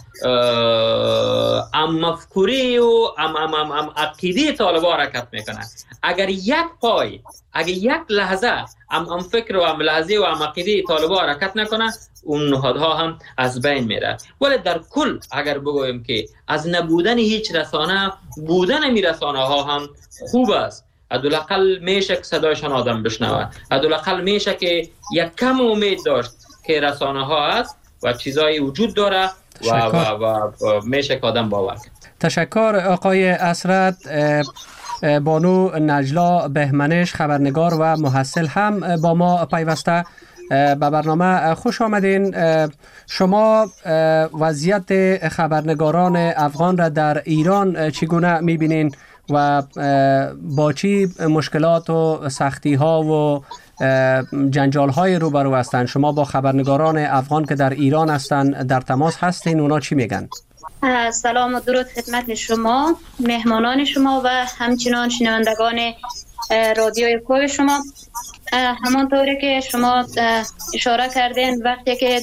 مفکوری و عقیده طالبان حرکت میکنن. اگر یک لحظه فکر و لحظه و عقیده طالبان حرکت نکنه، اون نهادها هم از بین میره. ولی در کل اگر بگویم که از نبودن هیچ رسانه، بودن می رسانه ها هم خوب است. حداقل میشه که صدایشان آدم بشنوه، حداقل میشه که یک کم امید داشت که رسانه ها هست و چیزایی وجود داره و میشه که آدم باور کنه. تشکر آقای اسرت. بانو نجلا بهمنش، خبرنگار و محصل هم با ما پیوسته به برنامه. خوش آمدین. شما وضعیت خبرنگاران افغان را در ایران چگونه میبینین و با چی مشکلات و سختی ها و جنجال های روبرو هستند؟ شما با خبرنگاران افغان که در ایران هستند در تماس هستین، اونا چی میگن؟ سلام و درود خدمت شما، مهمانان شما و همچنان شنوندگان رادیوی خوب شما. همانطوری که شما اشاره کردین، وقتی که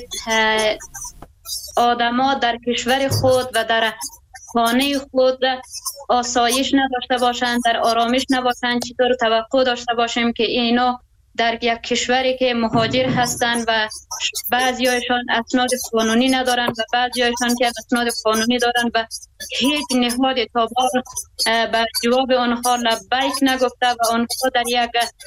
آدما در کشور خود و در خانه خود آسایش نداشته باشند، در آرامش نباشند، چطور توقع داشته باشیم که اینا در یک کشوری که مهاجر هستند و بعضیایشان اسناد قانونی ندارند و بعضیایشان که اسناد قانونی دارند و هیچ نهاد اعتبار به جواب آنها لبیک نگفته و آنها در یک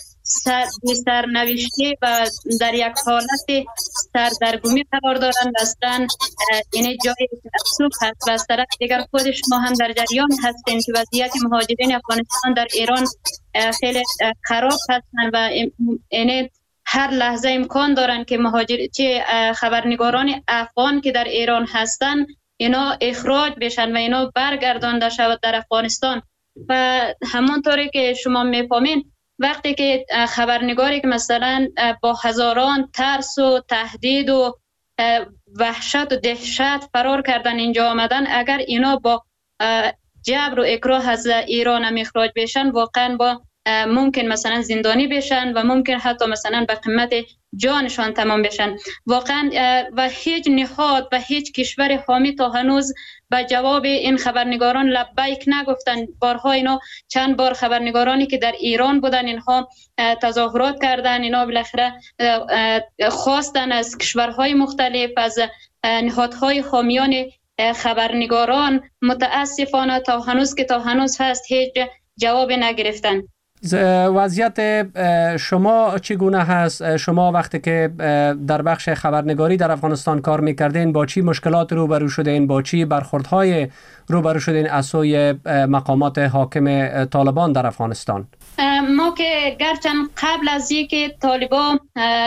سرنوشته و در یک حالت سردرگمی قرار دارند. اصلا این جای افسوس هست و از طرف دیگر خود شما هم در جریان هستین که وضعیت مهاجرین افغانستان در ایران خیلی خراب هستند و این هر لحظه امکان دارند که خبرنگاران افغان که در ایران هستند اینا اخراج بشن و اینا برگردانده شود در افغانستان. و همونطوری که شما میفهمین، وقتی که خبرنگاری که مثلا با هزاران ترس و تهدید و وحشت و دهشت فرار کردن اینجا آمدن، اگر اینا با جبر و اکراه از ایران هم اخراج بشن، واقعا با ممکن مثلا زندانی بشن و ممکن حتی مثلا به قیمت جانشان تمام بشن. واقعا و هیچ نهاد و هیچ کشور حامی تا هنوز به جواب این خبرنگاران لبیک نگفتن. بارها اینا چند بار خبرنگارانی که در ایران بودن اینها تظاهرات کردن، اینا بالاخره خواستن از کشورهای مختلف، از نهادهای حامیان خبرنگاران، متاسفانه تا هنوز هست هیچ جواب نگرفتن. وضعیت شما چگونه هست؟ شما وقتی که در بخش خبرنگاری در افغانستان کار میکردین با چی مشکلات روبرو شدین؟ با چی برخوردهای روبرو شدین از سوی مقامات حاکم طالبان در افغانستان؟ ما که گرچند قبل از اینکه طالبان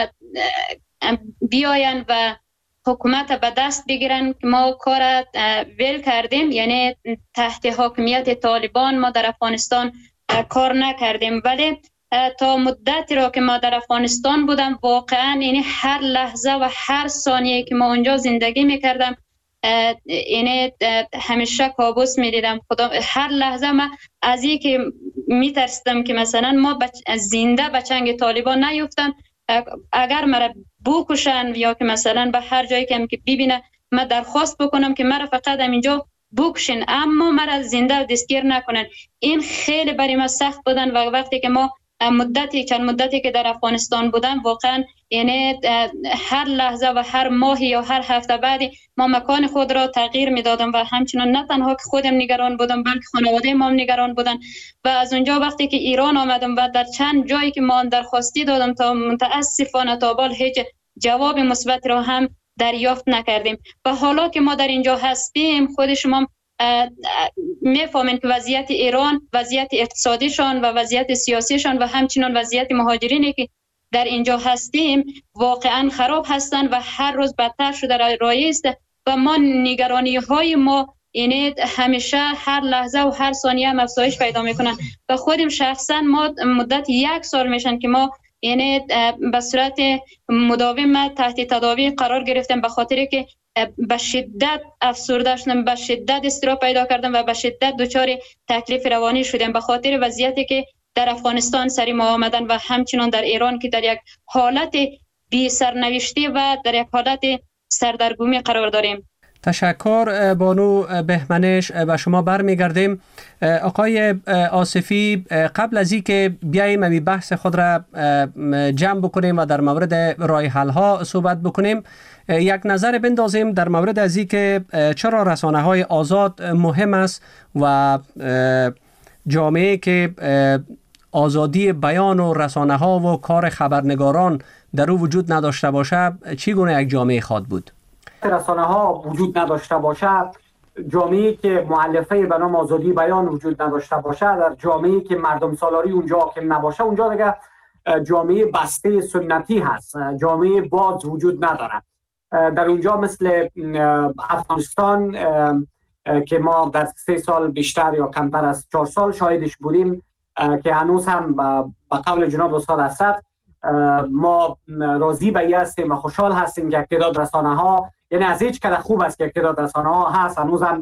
بیاین و حکومت به دست بگیرن ما کار ول کردیم، یعنی تحت حاکمیت طالبان ما در افغانستان کار نکردیم، ولی تا مدتی را که ما در افغانستان بودم واقعا یعنی هر لحظه و هر ثانیه که ما اونجا زندگی میکردم یعنی همیشه کابوس میدیدم. هر لحظه من از این که میترسیدم که مثلا ما زنده به چنگ طالبان نیفتم، اگر مرا بکشن یا که مثلا به هر جایی که ببینه من درخواست بکنم که مرا فقط اینجا بکشن اما مرا زنده و دستگیر نکنن. این خیلی برای ما سخت بودن و وقتی که ما چند مدتی که در افغانستان بودم واقعا یعنی هر لحظه و هر ماه یا هر هفته بعدی ما مکان خود را تغییر میدادم و همچنان نه تنها که خودم نگران بودم بلکه خانواده ما هم نگران بودن. و از اونجا وقتی که ایران آمدم و در چند جایی که ما درخواستی دادم تا متاسفانه تا بال هیچ جواب مثبت را هم دریافت نکردیم. و حالا که ما در اینجا هستیم خود شما میفهمین که وضعیت ایران، وضعیت اقتصادیشان و وضعیت سیاسیشان و همچنان وضعیت مهاجرینی که در اینجا هستیم واقعا خراب هستند و هر روز بدتر شده رایج است و ما نگرانی های ما اینه همیشه هر لحظه و هر ثانیه هم افزایش پیدا میکنن. و خودم شخصا ما مدت 1 سال میشن که ما یعنی به صورت مداوم تحت تداوی قرار گرفتم به خاطری که به شدت افسرده شدم، به شدت اضطراب پیدا کردم و به شدت دچار تکلیف روانی شدم به خاطر وضعیتی که در افغانستان سری ما آمدن و همچنان در ایران که در یک حالت بی سرنوشتی و در یک حالت سردرگمی قرار داریم. تشکر بانو بهمنش. به شما برمیگردیم. آقای آصفی، قبل از اینکه بیاییم بحث خود را جمع بکنیم و در مورد راه حل ها صحبت بکنیم یک نظر بندازیم در مورد از اینکه چرا رسانه های آزاد مهم است و جامعه که آزادی بیان و رسانه ها و کار خبرنگاران در او وجود نداشته باشه چگونه یک جامعه خواد بود؟ رسانه ها وجود نداشته باشه، جامعه‌ای که مؤلفه به نام آزادی بیان وجود نداشته باشه، در جامعه‌ای که مردم سالاری اونجا حاکم نباشه، اونجا دیگه جامعه بسته سنتی هست، جامعه باز وجود نداره. در اونجا مثل افغانستان که ما در 3 سال بیشتر یا کمتر از 4 سال شاهدش بودیم که هنوز هم به قول جناب استاد اسد ما راضی به این هستیم و خوشحال هستیم که تعداد رسانه ها، یعنی از هیچ کده خوب است که تعداد رسانه ها هست، هنوز هم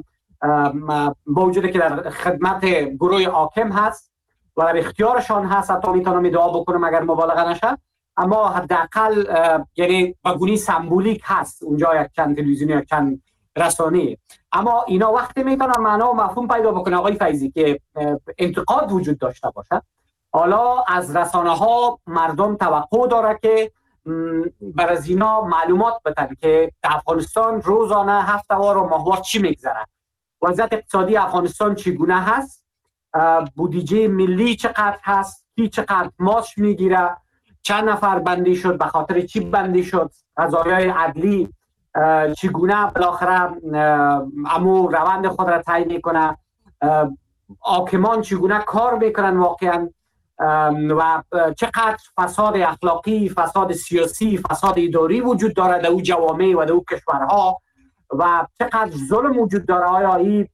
با وجودی که در خدمت گروه حاکم هست و در اختیارشان هست، حتی میتونم دعا بکنم اگر مبالغه نشه، اما حداقل یعنی به گونه سمبولیک هست اونجا یک چند تلویزیونی یک چند رسانه. اما اینا وقتی میتونن معنا و مفهوم پیدا بکنه آقای فیضی که انتقاد وجود داشته باشه، حالا از رسانه ها مردم توقع داره که بر از اینا معلومات بدن که در افغانستان روزانه هفته‌وار و ماهوار چی میگذره، وضعیت اقتصادی افغانستان چگونه هست، بودجه ملی چقدر هست، کی چقدر معاش میگیره، چند نفر بندی شد، به خاطر چی بندی شد، قضایای عدلی چگونه بالاخره امو روند خود را تعیین میکنه، حاکمان چگونه کار میکنن واقعا و چقدر فساد اخلاقی، فساد سیاسی، فساد اداری وجود داره در او جوامع و در او کشورها و چقدر ظلم وجود داره. آیا این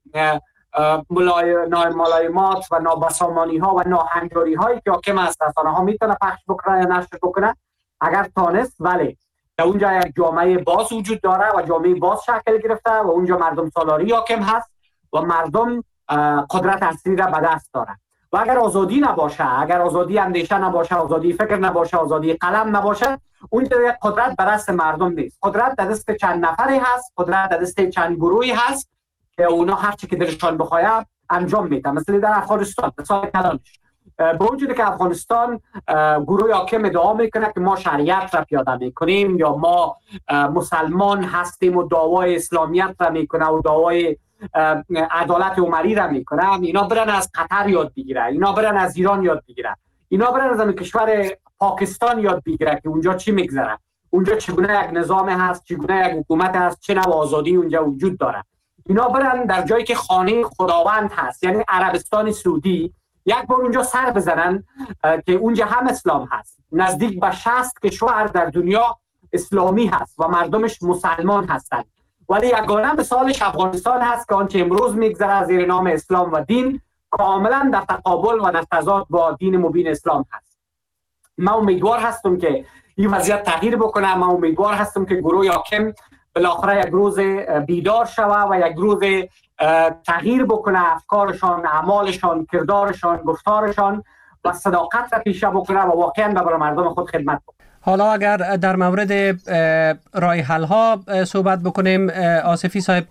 ملایمات و نابسامانی ها و ناهنجاری هایی که حاکم است رسانه ها میتونه پخش بکنه یا نشر بکنه اگر تانست، ولی در اونجا یک جامعه باز وجود داره و جامعه باز شکل گرفته و اونجا مردم سالاری حاکم هست و مردم قدرت اصلی را به دست داره. و اگر آزادی نباشه، اگر آزادی اندیشه نباشه، آزادی فکر نباشه، آزادی قلم نباشه، اونجا قدرت به دست مردم نیست، قدرت در دست چند نفری هست، قدرت در دست چند گروهی هست که اونا هر چی که دلشان بخواد انجام میدن. مثلا در افغانستان مثال کلانش به وجودی که افغانستان گروه حاکم ادعا میکنه که ما شریعت را پیاده میکنیم یا ما مسلمان هستیم و دعوای اسلامیت را میکنه و دعوای عدالت عمری را میکنه، اینا برن از قطر یاد بگیره، اینا برن از ایران یاد بگیره، اینا برن از کشور پاکستان یاد بگیره که اونجا چی میگذره، اونجا چگونه یک نظام هست، چگونه یک حکومت هست، چه نوع آزادی اونجا وجود داره. اینا برن در جایی که خانه خداوند هست، یعنی عربستان سعودی یک بار اونجا سر بزنن که اونجا هم اسلام هست. نزدیک به 60 کشور در دنیا اسلامی هست و مردمش مسلمان هستند، ولی یگانه مثالش افغانستان هست که آنچه امروز میگذره زیر نام اسلام و دین کاملا در تقابل و در تضاد با دین مبین اسلام هست. من امیدوار هستم که این وضعیت تغییر بکنه. من امیدوار هستم که گروه حاکم بالاخره یک روز بیدار شوه و یک روز تغییر بکنه افکارشان، اعمالشان، کردارشان، گفتارشان و صداقت را پیشه بکنه و واقعا برای مردم خود خدمت بکنه. حالا اگر در مورد رای حل ها صحبت بکنیم، آصفی صاحب،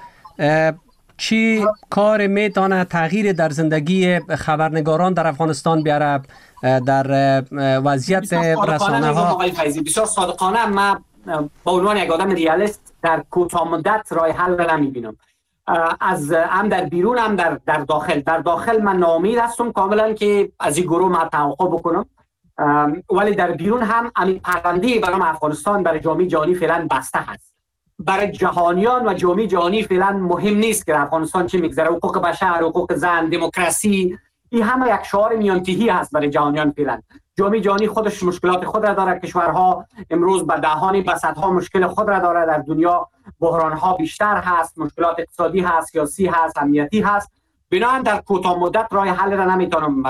چی کار میتونه تغییر در زندگی خبرنگاران در افغانستان بیاره در وضعیت رسانه ها؟ بسیار صادقانه من با عنوان یک آدم ریالیست در کوتاه مدت رای حل را نمیبینم. از هم در بیرون هم در داخل من ناامید هستم کاملا که از این گروه ما توقع بکنم، ولی در بیرون هم همین پرونده برای افغانستان برای جامعه جهانی فعلا بسته هست. برای جهانیان و جامعه جهانی فعلا مهم نیست که افغانستان چه میگذره، حقوق بشر، حقوق زن، دموکراسی، این همه یک شعار میانتهی هست برای جهانیان. فعلا جامعه جهانی خودش مشکلات خود را داره، کشورها امروز به دهان بسطها مشکل خود را داره، در دنیا بحرانها بیشتر هست، مشکلات اقتصادی هست، سیاسی هست، امنیتی هست. بنابراین در کوتاه مدت راه حل را نمیتونم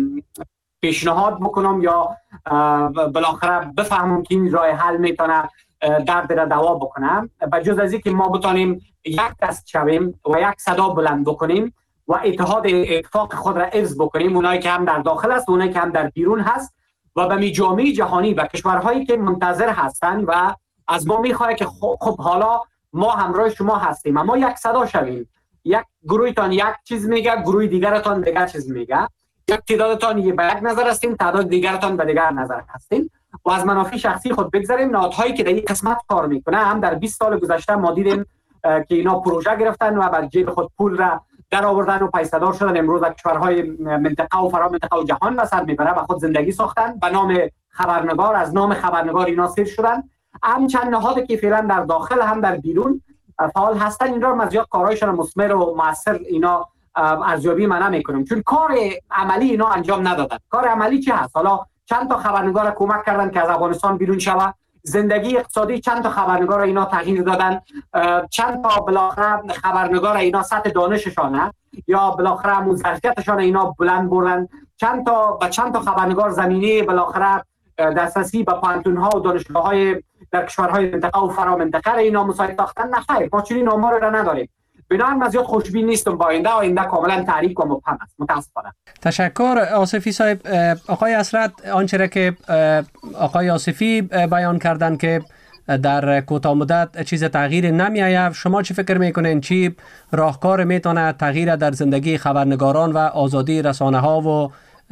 پیشنهاد بکنم یا بالاخره بفهمم که این راه حل میتونه درد را دوا بکنم، بجز از اینکه ما بتانیم یک دست شویم و یک صدا بلند بکنیم و اتفاق خود را حفظ بکنیم، اونایی که هم در داخل است، اونایی که هم در بیرون هست، و به جامعه جهانی و کشورهایی که منتظر هستند و از ما میخواد که خب حالا ما همراه شما هستیم، اما یک صدا شویم. یک گروهتان یک چیز میگه، گروه دیگرتان دیگر چیز میگه، یک تعدادتان به یک نظر هستیم، تعداد دیگرتان به دیگر نظر هستیم و از منافع شخصی خود بگذاریم. نهادهایی که در این قسمت کار میکنه هم در 20 سال گذشته ما دیدیم که اینا پروژه گرفتن و بر جیب خود پول را در آوردن و پیسه‌دار شدن. امروز در کشورهای منطقه و فرا منطقه و جهان به سر میبره و خود زندگی ساختن به نام خبرنگار، از نام خبرنگار اینا سیر شدن. هم چند نهادی که فعلا در داخل هم در بیرون فعال هستن، این را مزیاد کارهایشان مثمر و موثر اینا ارزیابی من نمیکنم، چون کار عملی اینا انجام ندادن. کار عملی چی هست؟ حالا چند تا خبرنگار کمک کردن که از افغانستان بیرون شوه، زندگی اقتصادی چند تا خبرنگار اینا تغییر دادن، چند تا بالاخره خبرنگار اینا سطح دانششان یا بالاخره همون ظرفیتشان اینا بلند بردن، چند تا خبرنگار زمینی بالاخره دسترسی به پانتون‌ها و دانشگاه‌های در کشورهای منطقه و فرا منطقه اینا مساعد ساختن. نه خیر، ما چنین آمار را نداریم. بنابراین من زیاد خوشبین نیستم با آینده کاملا تاریک و مبهم است، متاسفانه. تشکر آصفی صاحب. آقای اسرت، آنچه را که آقای آصفی بیان کردن که در کوتاه مدت چیز تغییر نمی‌آید، شما چی فکر میکنین؟ چی راهکار میتونه تغییر در زندگی خبرنگاران و آزادی رسانه‌ها و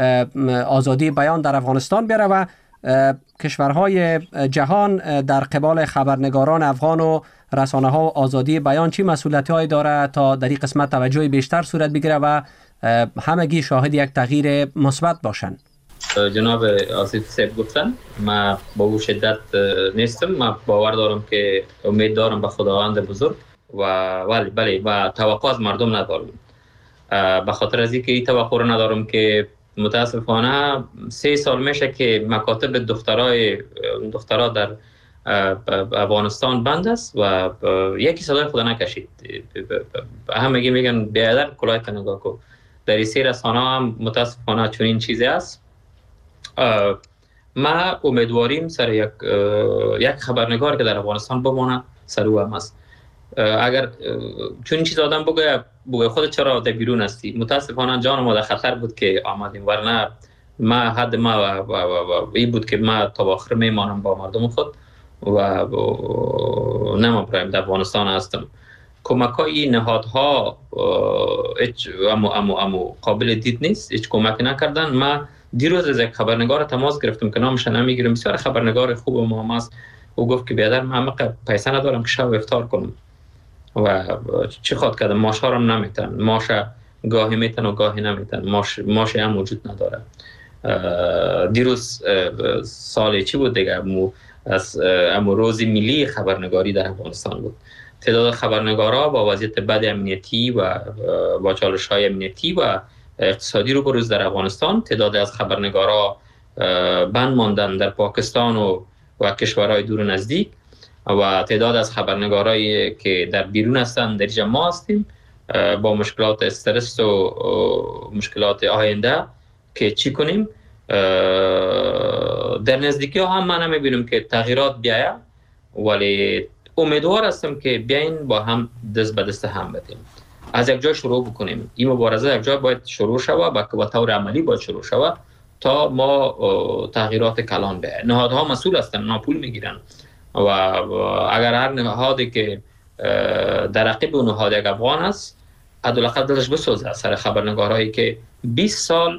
آزادی بیان در افغانستان بیاره و کشورهای جهان در قبال خبرنگاران افغان و رسانه ها و آزادی بیان چی مسئولیتی هایی داره تا در این قسمت توجه بیشتر صورت بگیره و همگی شاهد یک تغییر مثبت باشن؟ جناب آصف صاحب گفتن، من با او شدت نیستم. من باور دارم که امید دارم به خداوند بزرگ و بله و توقع از مردم ندارم. به خاطر از اینکه این توقع رو ندارم که متاسفانه 3 سال میشه که مکاتب دخترها در افغانستان بند است و یکی صدای خدا نکشید. همه میگن بیادر کلایت نگاه کن. در این 3 رسانه هم متاسفانه چنین چیزی است. ما امیدواریم سر یک خبرنگار که در افغانستان بمانه سر او هم است. اگر چون چیز آدم بگه خود چرا در بیرون هستی، متاسفانه جان ما در خطر بود که آمدیم، ورنه ما حد ما این بود که ما تا آخر میمانم با مردم خود و نمی‌پرایم در افغانستان هستم. کمک‌های نهادها امو قابل دید نیست، هیچ کمک نکردن. ما دیروز از یک خبرنگار تماس گرفتم که نامش نمیگیرم، بسیار خبرنگار خوب ما است. او گفت که بیادر من پیسه ندارم که شب افطار کنم و چی خواد کردم، ماشا رو نمیتن، ماشا گاهی میتن و گاهی نمیتن، ماشا هم وجود نداره. دیروز سال چی بود دیگه، امو روز ملی خبرنگاری در افغانستان بود. تعداد خبرنگارا با وضعیت بد امنیتی و با چالش‌های امنیتی و اقتصادی رو بروز در افغانستان. تعداد از خبرنگارا بند ماندن در پاکستان و کشورهای دور و نزدیک و تعداد از خبرنگارایی که در بیرون هستند در ما هستیم با مشکلات استرس و مشکلات آینده که چی کنیم. در نزدیکی ها هم من نمیبینم که تغییرات بیاید، ولی امیدوار هستم که بیاین با هم دست به دست هم بدیم، از یک جای شروع بکنیم. این مبارزه یک جای باید شروع شود و به طور عملی باید شروع شود تا ما تغییرات کلان بیاید. نهادها مسئول هستند، اونا پول میگیرن و اگر هر نهادی که در رقیب اون نهاد یک افغان است عدالت دلش بسوزه سر خبرنگارهایی که 20 سال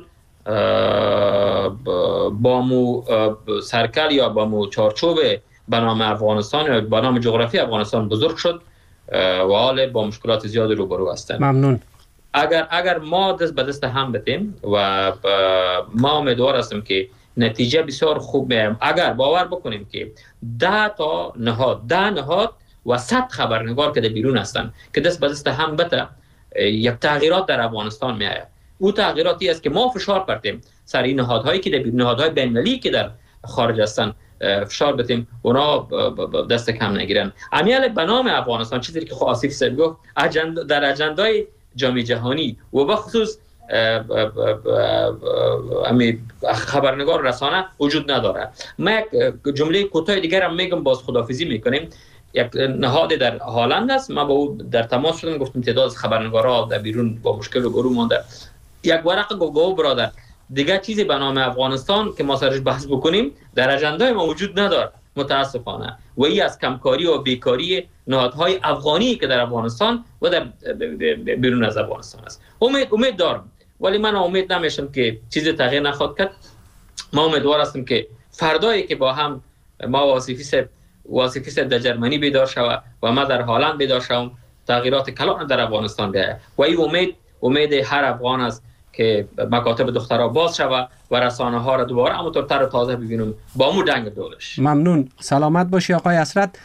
با مو سرکل یا با مو چارچوب به نام افغانستان یا به نام جغرافی افغانستان بزرگ شد و حال با مشکلات زیادی روبرو هستند. ممنون. اگر ما دست به دست هم بدیم و ما امیدوار هستیم که نتیجه بسیار خوب میایم. اگر باور بکنیم که 10 نهاد و 100 خبرنگار که در بیرون هستند که دست به دست هم بده، یک تغییرات در افغانستان میآید. او تغییراتی است که ما فشار کردیم سر این نهادهایی که در نهادهای بین‌المللی که در خارج هستند فشار بدیم اونا دست کم نگیرن. عمیال به نام افغانستان، چیزی که آصف صاحب گفت در اجندای جام جهانی و به خصوص خبرنگار رسانه وجود نداره. ما یک جمله کوتاه دیگر هم میگم، باز خداحافظی میکنیم. یک نهاد در هالند است، ما با او در تماس شدم، گفتم تعداد خبرنگارا در بیرون با مشکل روبرو مانده. یک ورق گفت برادر دیگه چیزی به نام افغانستان که ما سرش بحث بکنیم در اجندای ما وجود نداره متاسفانه، و این از کمکاری و بیکاری نهادهای افغانی که در افغانستان و در بیرون از افغانستان است. امید دارم، ولی من امید نمیشم که چیزی تغییر نخواهد کرد. ما امیدوار هستیم که فردایی که با هم ما واصفی صاحب در جرمنی بیدار شود و ما در هالند بیدار شوم، تغییرات کلان در افغانستان بیاید و این امید هر افغان است که مکاتب دخترها باز شود و رسانه ها را دوباره همونطور تر و تازه ببینیم با مو دنگ دولش. ممنون. سلامت باشی آقای حسرت.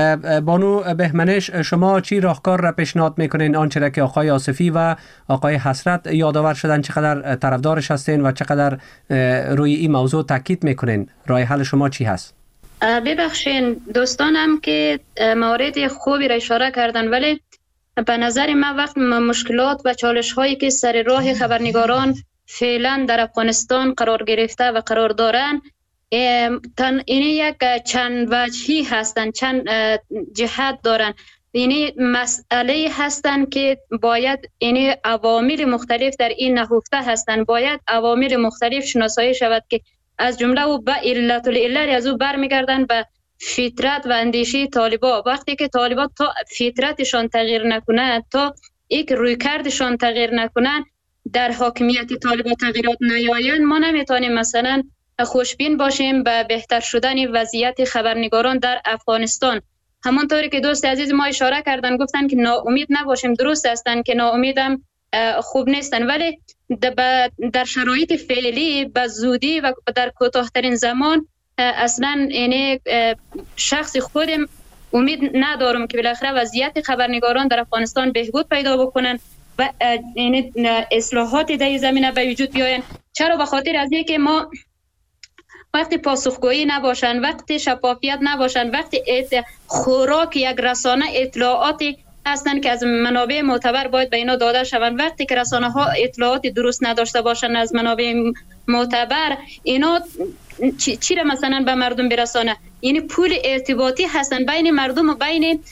بانو بهمنش، شما چی راهکار را پیشنهاد میکنین آنچه را که آقای آصفی و آقای حسرت یادآور شدن چقدر طرفدارش هستین و چقدر روی این موضوع تاکید میکنین؟ راه حل شما چی هست؟ ببخشین دوستانم که موارد خوبی را اشاره کردن، ولی به نظر من وقت مشکلات و چالش هایی که سر راه خبرنگاران فعلا در افغانستان قرار گرفته و قرار دارن، این یک چند وجهی هستند، چند جهت دارن. این مسئله هستند که باید این عوامل مختلف در این نهفته هستند، باید عوامل مختلف شناسایی شود که از جمله و به علت العلل از او برمیگردن به فطرت و اندیشه طالبا. وقتی که طالبا تا فطرتشان تغییر نکنه، تا یک رویکردشان تغییر نکنن، در حاکمیت طالبا تغییرات نیاین، ما نمیتونیم مثلا خوشبین باشیم به بهتر شدن وضعیت خبرنگاران در افغانستان. همونطوری که دوست عزیز ما اشاره کردن، گفتن که ناامید نباشیم. درست هستن که ناامیدم خوب نیستن، ولی در شرایط فعلی به زودی و در کوتاه‌ترین زمان اصلا این شخص خودم امید ندارم که بالاخره وضعیت خبرنگاران در افغانستان بهبود پیدا بکنن و این اصلاحات در زمینه به وجود بیاین. چرا؟ به خاطر از اینکه ما وقتی پاسخگویی نباشن، وقتی شفافیت نباشن، وقتی خوراک یک رسانه اطلاعاتی هستن که از منابع معتبر باید به اینا داده شوند، وقتی که رسانه ها اطلاعات درست نداشته باشن از منابع معتبر، اینا چی را مثلا به مردم برسانه؟ یعنی پول ارتباطی هستن بین مردم و بین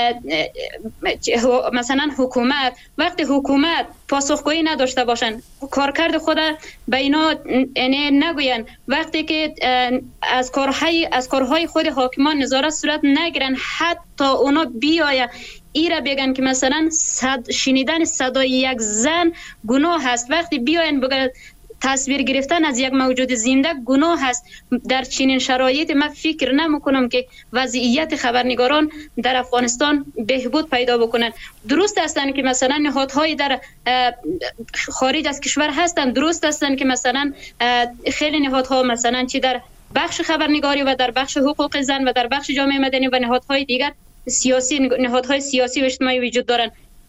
مثلا حکومت. وقتی حکومت پاسخگویی نداشته باشن، کارکرد خود به اینا نگوین، وقتی که از کارهای خود حاکمان نظارت صورت نگیرن، حتی اونا بیاید ایره بگن که مثلا شنیدن صدای یک زن گناه هست، وقتی بیاین بگن تصویر گرفتن از یک موجود زنده گناه هست، در چنین شرایط من فکر نمیکنم که وضعیت خبرنگاران در افغانستان بهبود پیدا بکنن. درست هستن که مثلا نهادهای در خارج از کشور هستن، درست هستن که مثلا خیلی نهادها مثلا چی در بخش خبرنگاری و در بخش حقوق زن و در بخش جامعه مدنی و نهادهای دیگر سیاسی، نهادهای سیاسی و اجتماعی وجود دارن،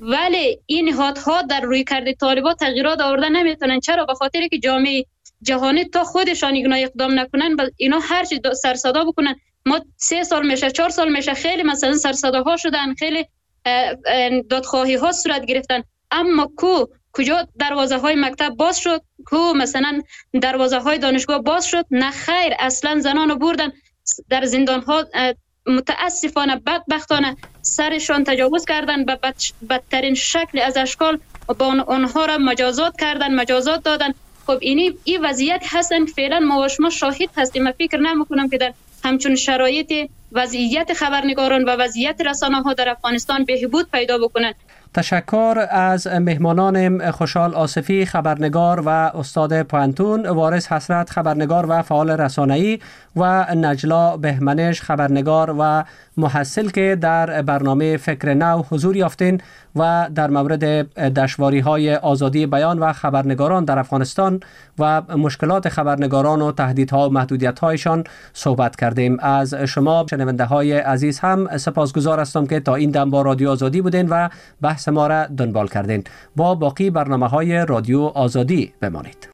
ولی این نهادها در روی کرده طالبان تغییرات آوردن نمیتونن. چرا؟ به خاطری که جامعه جهانی تا خودشان اقدام نکنن اینا هر چی سر صدا بکنن. ما 3 سال میشه 4 سال میشه خیلی مثلا سر صداها شدن، خیلی دادخواهی ها صورت گرفتن، اما کجا دروازه های مکتب باز شد؟ مثلا دروازه های دانشگاه باز شد؟ نه خیر، اصلا زنانو بردن در زندان ها، متاسفانه بدبختانه سرشان تجاوز کردن به بدترین شکل از اشکال، با آنها را مجازات کردن، مجازات دادن. خب این وضعیت هستن که فعلا ما و شما شاهد هستیم. من فکر نمیکنم که در همچون شرایط وضعیت خبرنگاران و وضعیت رسانه ها در افغانستان بهبود پیدا بکنن. تشکر از مهمانان خوشحال آصفی خبرنگار و استاد پوهنتون، وارث حسرت خبرنگار و فعال رسانه‌ای و نجلا بهمنش خبرنگار و محصل که در برنامه فکر نو حضور یافتین و در مورد دشواری‌های آزادی بیان و خبرنگاران در افغانستان و مشکلات خبرنگاران و تهدیدها و محدودیت‌هایشان صحبت کردیم. از شما شنونده‌های عزیز هم سپاسگزار هستم که تا این دم با رادیو آزادی بودین و بحث ما را دنبال کردین. با باقی برنامه‌های رادیو آزادی بمانید.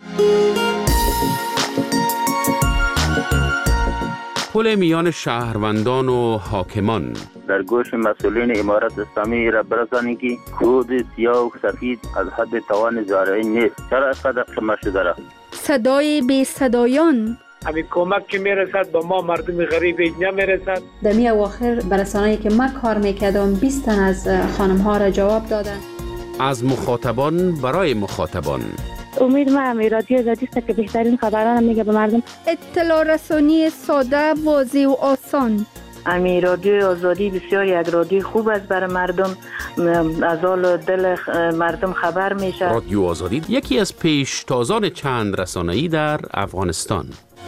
پل میان شهروندان و حاکمان در گوش مسئولین امارت اسلامی را برسانید که خود سیاه و سفید از حد توان زارعی نیست. چرا اینقدر قیمت شده را؟ صدای بی صدایان، همین کمک که میرسد با ما مردم غریب اینجا میرسد. در می اواخر برسانه‌ای که من کار میکردم 20 تن از خانم ها را جواب دادن. از مخاطبان برای مخاطبان. امید من رادیو آزادی است که بهترین خبران میگه به مردم. اطلاع رسانی ساده، واضح و آسان. امی رادیو آزادی بسیار یک رادیو خوب است برای مردم، از حال دل مردم خبر میشه. رادیو آزادی یکی از پیشتازان چند رسانه‌ای در افغانستان.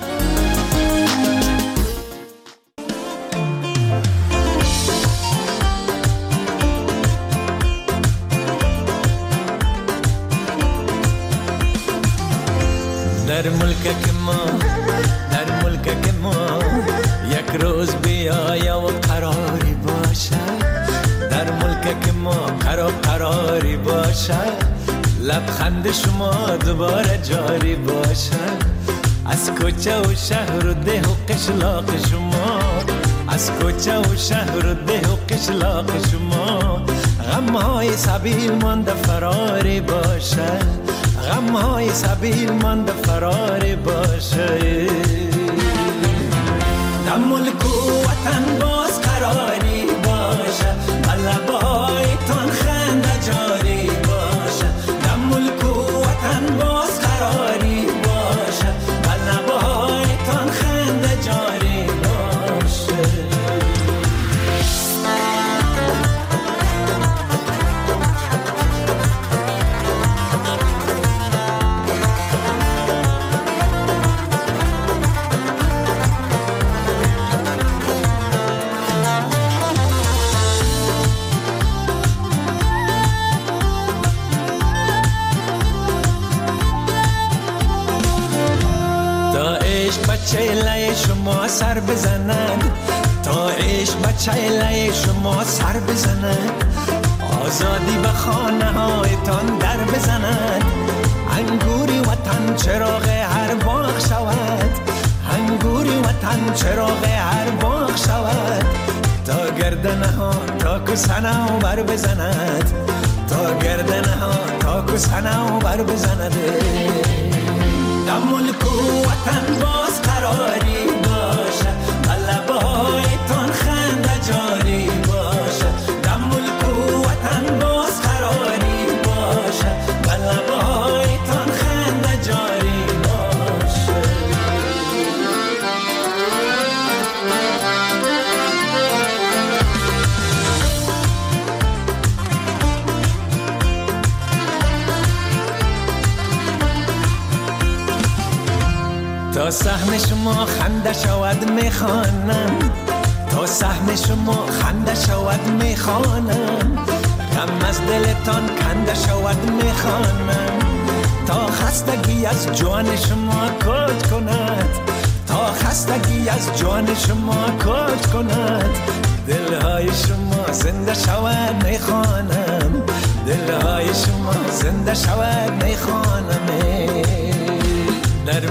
در ملک که ما یک روز بیایا و قراری باشه، در ملک که ما قراری باشه، لبخند شما دوباره جاری باشه. از کوچه و شهر و ده و قشلاق شما، از کوچه و شهر و ده و قشلاق شما، غمهای سبیل مانده فراری باشه، غمهای سبیل مانده فراری باشه. در ملک و وطن باز قراری باشه، لبایتان خنده جاری باشه. در ملک و وطن باز قراری باشه، لبایتان خنده جاری باشه. چهله شما سر بزنند، تا عشق بچهله شما سر بزنند، آزادی به خانه هایتان در بزنند، انگوری وطن چراغ هر باغ شود، انگوری وطن چراغ هر باغ شود، تا گردنه ها تا کسنه بر بزند، تا گردنه ها تا کسنه بر بزند. در ملک و وطن باز قراری باشه، لبایتان خنده جاری باشه. در ملک و وطن باز قراری باشه، لبایتان خنده جاری باشه. تا سهم شما خنده شود میخوانم، تا سهم شما خنده شود میخوانم، غم از دلتان کنده شود میخوانم، تا خستگی از جان شما کج کند، تا خستگی از جان شما کج کند، دلهای شما زنده شود میخوانم، دلهای شما زنده شود میخوانم در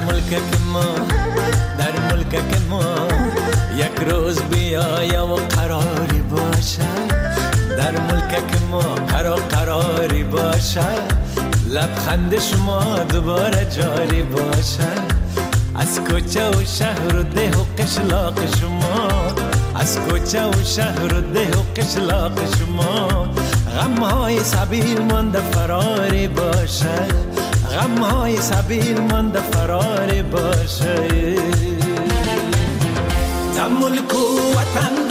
ملک ما یک روز بیاید و قراری باشد در ملک ما قراری باشد لبخند شما دوباره جاری باشد از کوچه و شهر و ده و قشلاق شما از کوچه و شهر و ده و قشلاق شما غمهای سبیل مانده فراری باشد غمهای سبیل مانده فراری باشد در ملک و وطن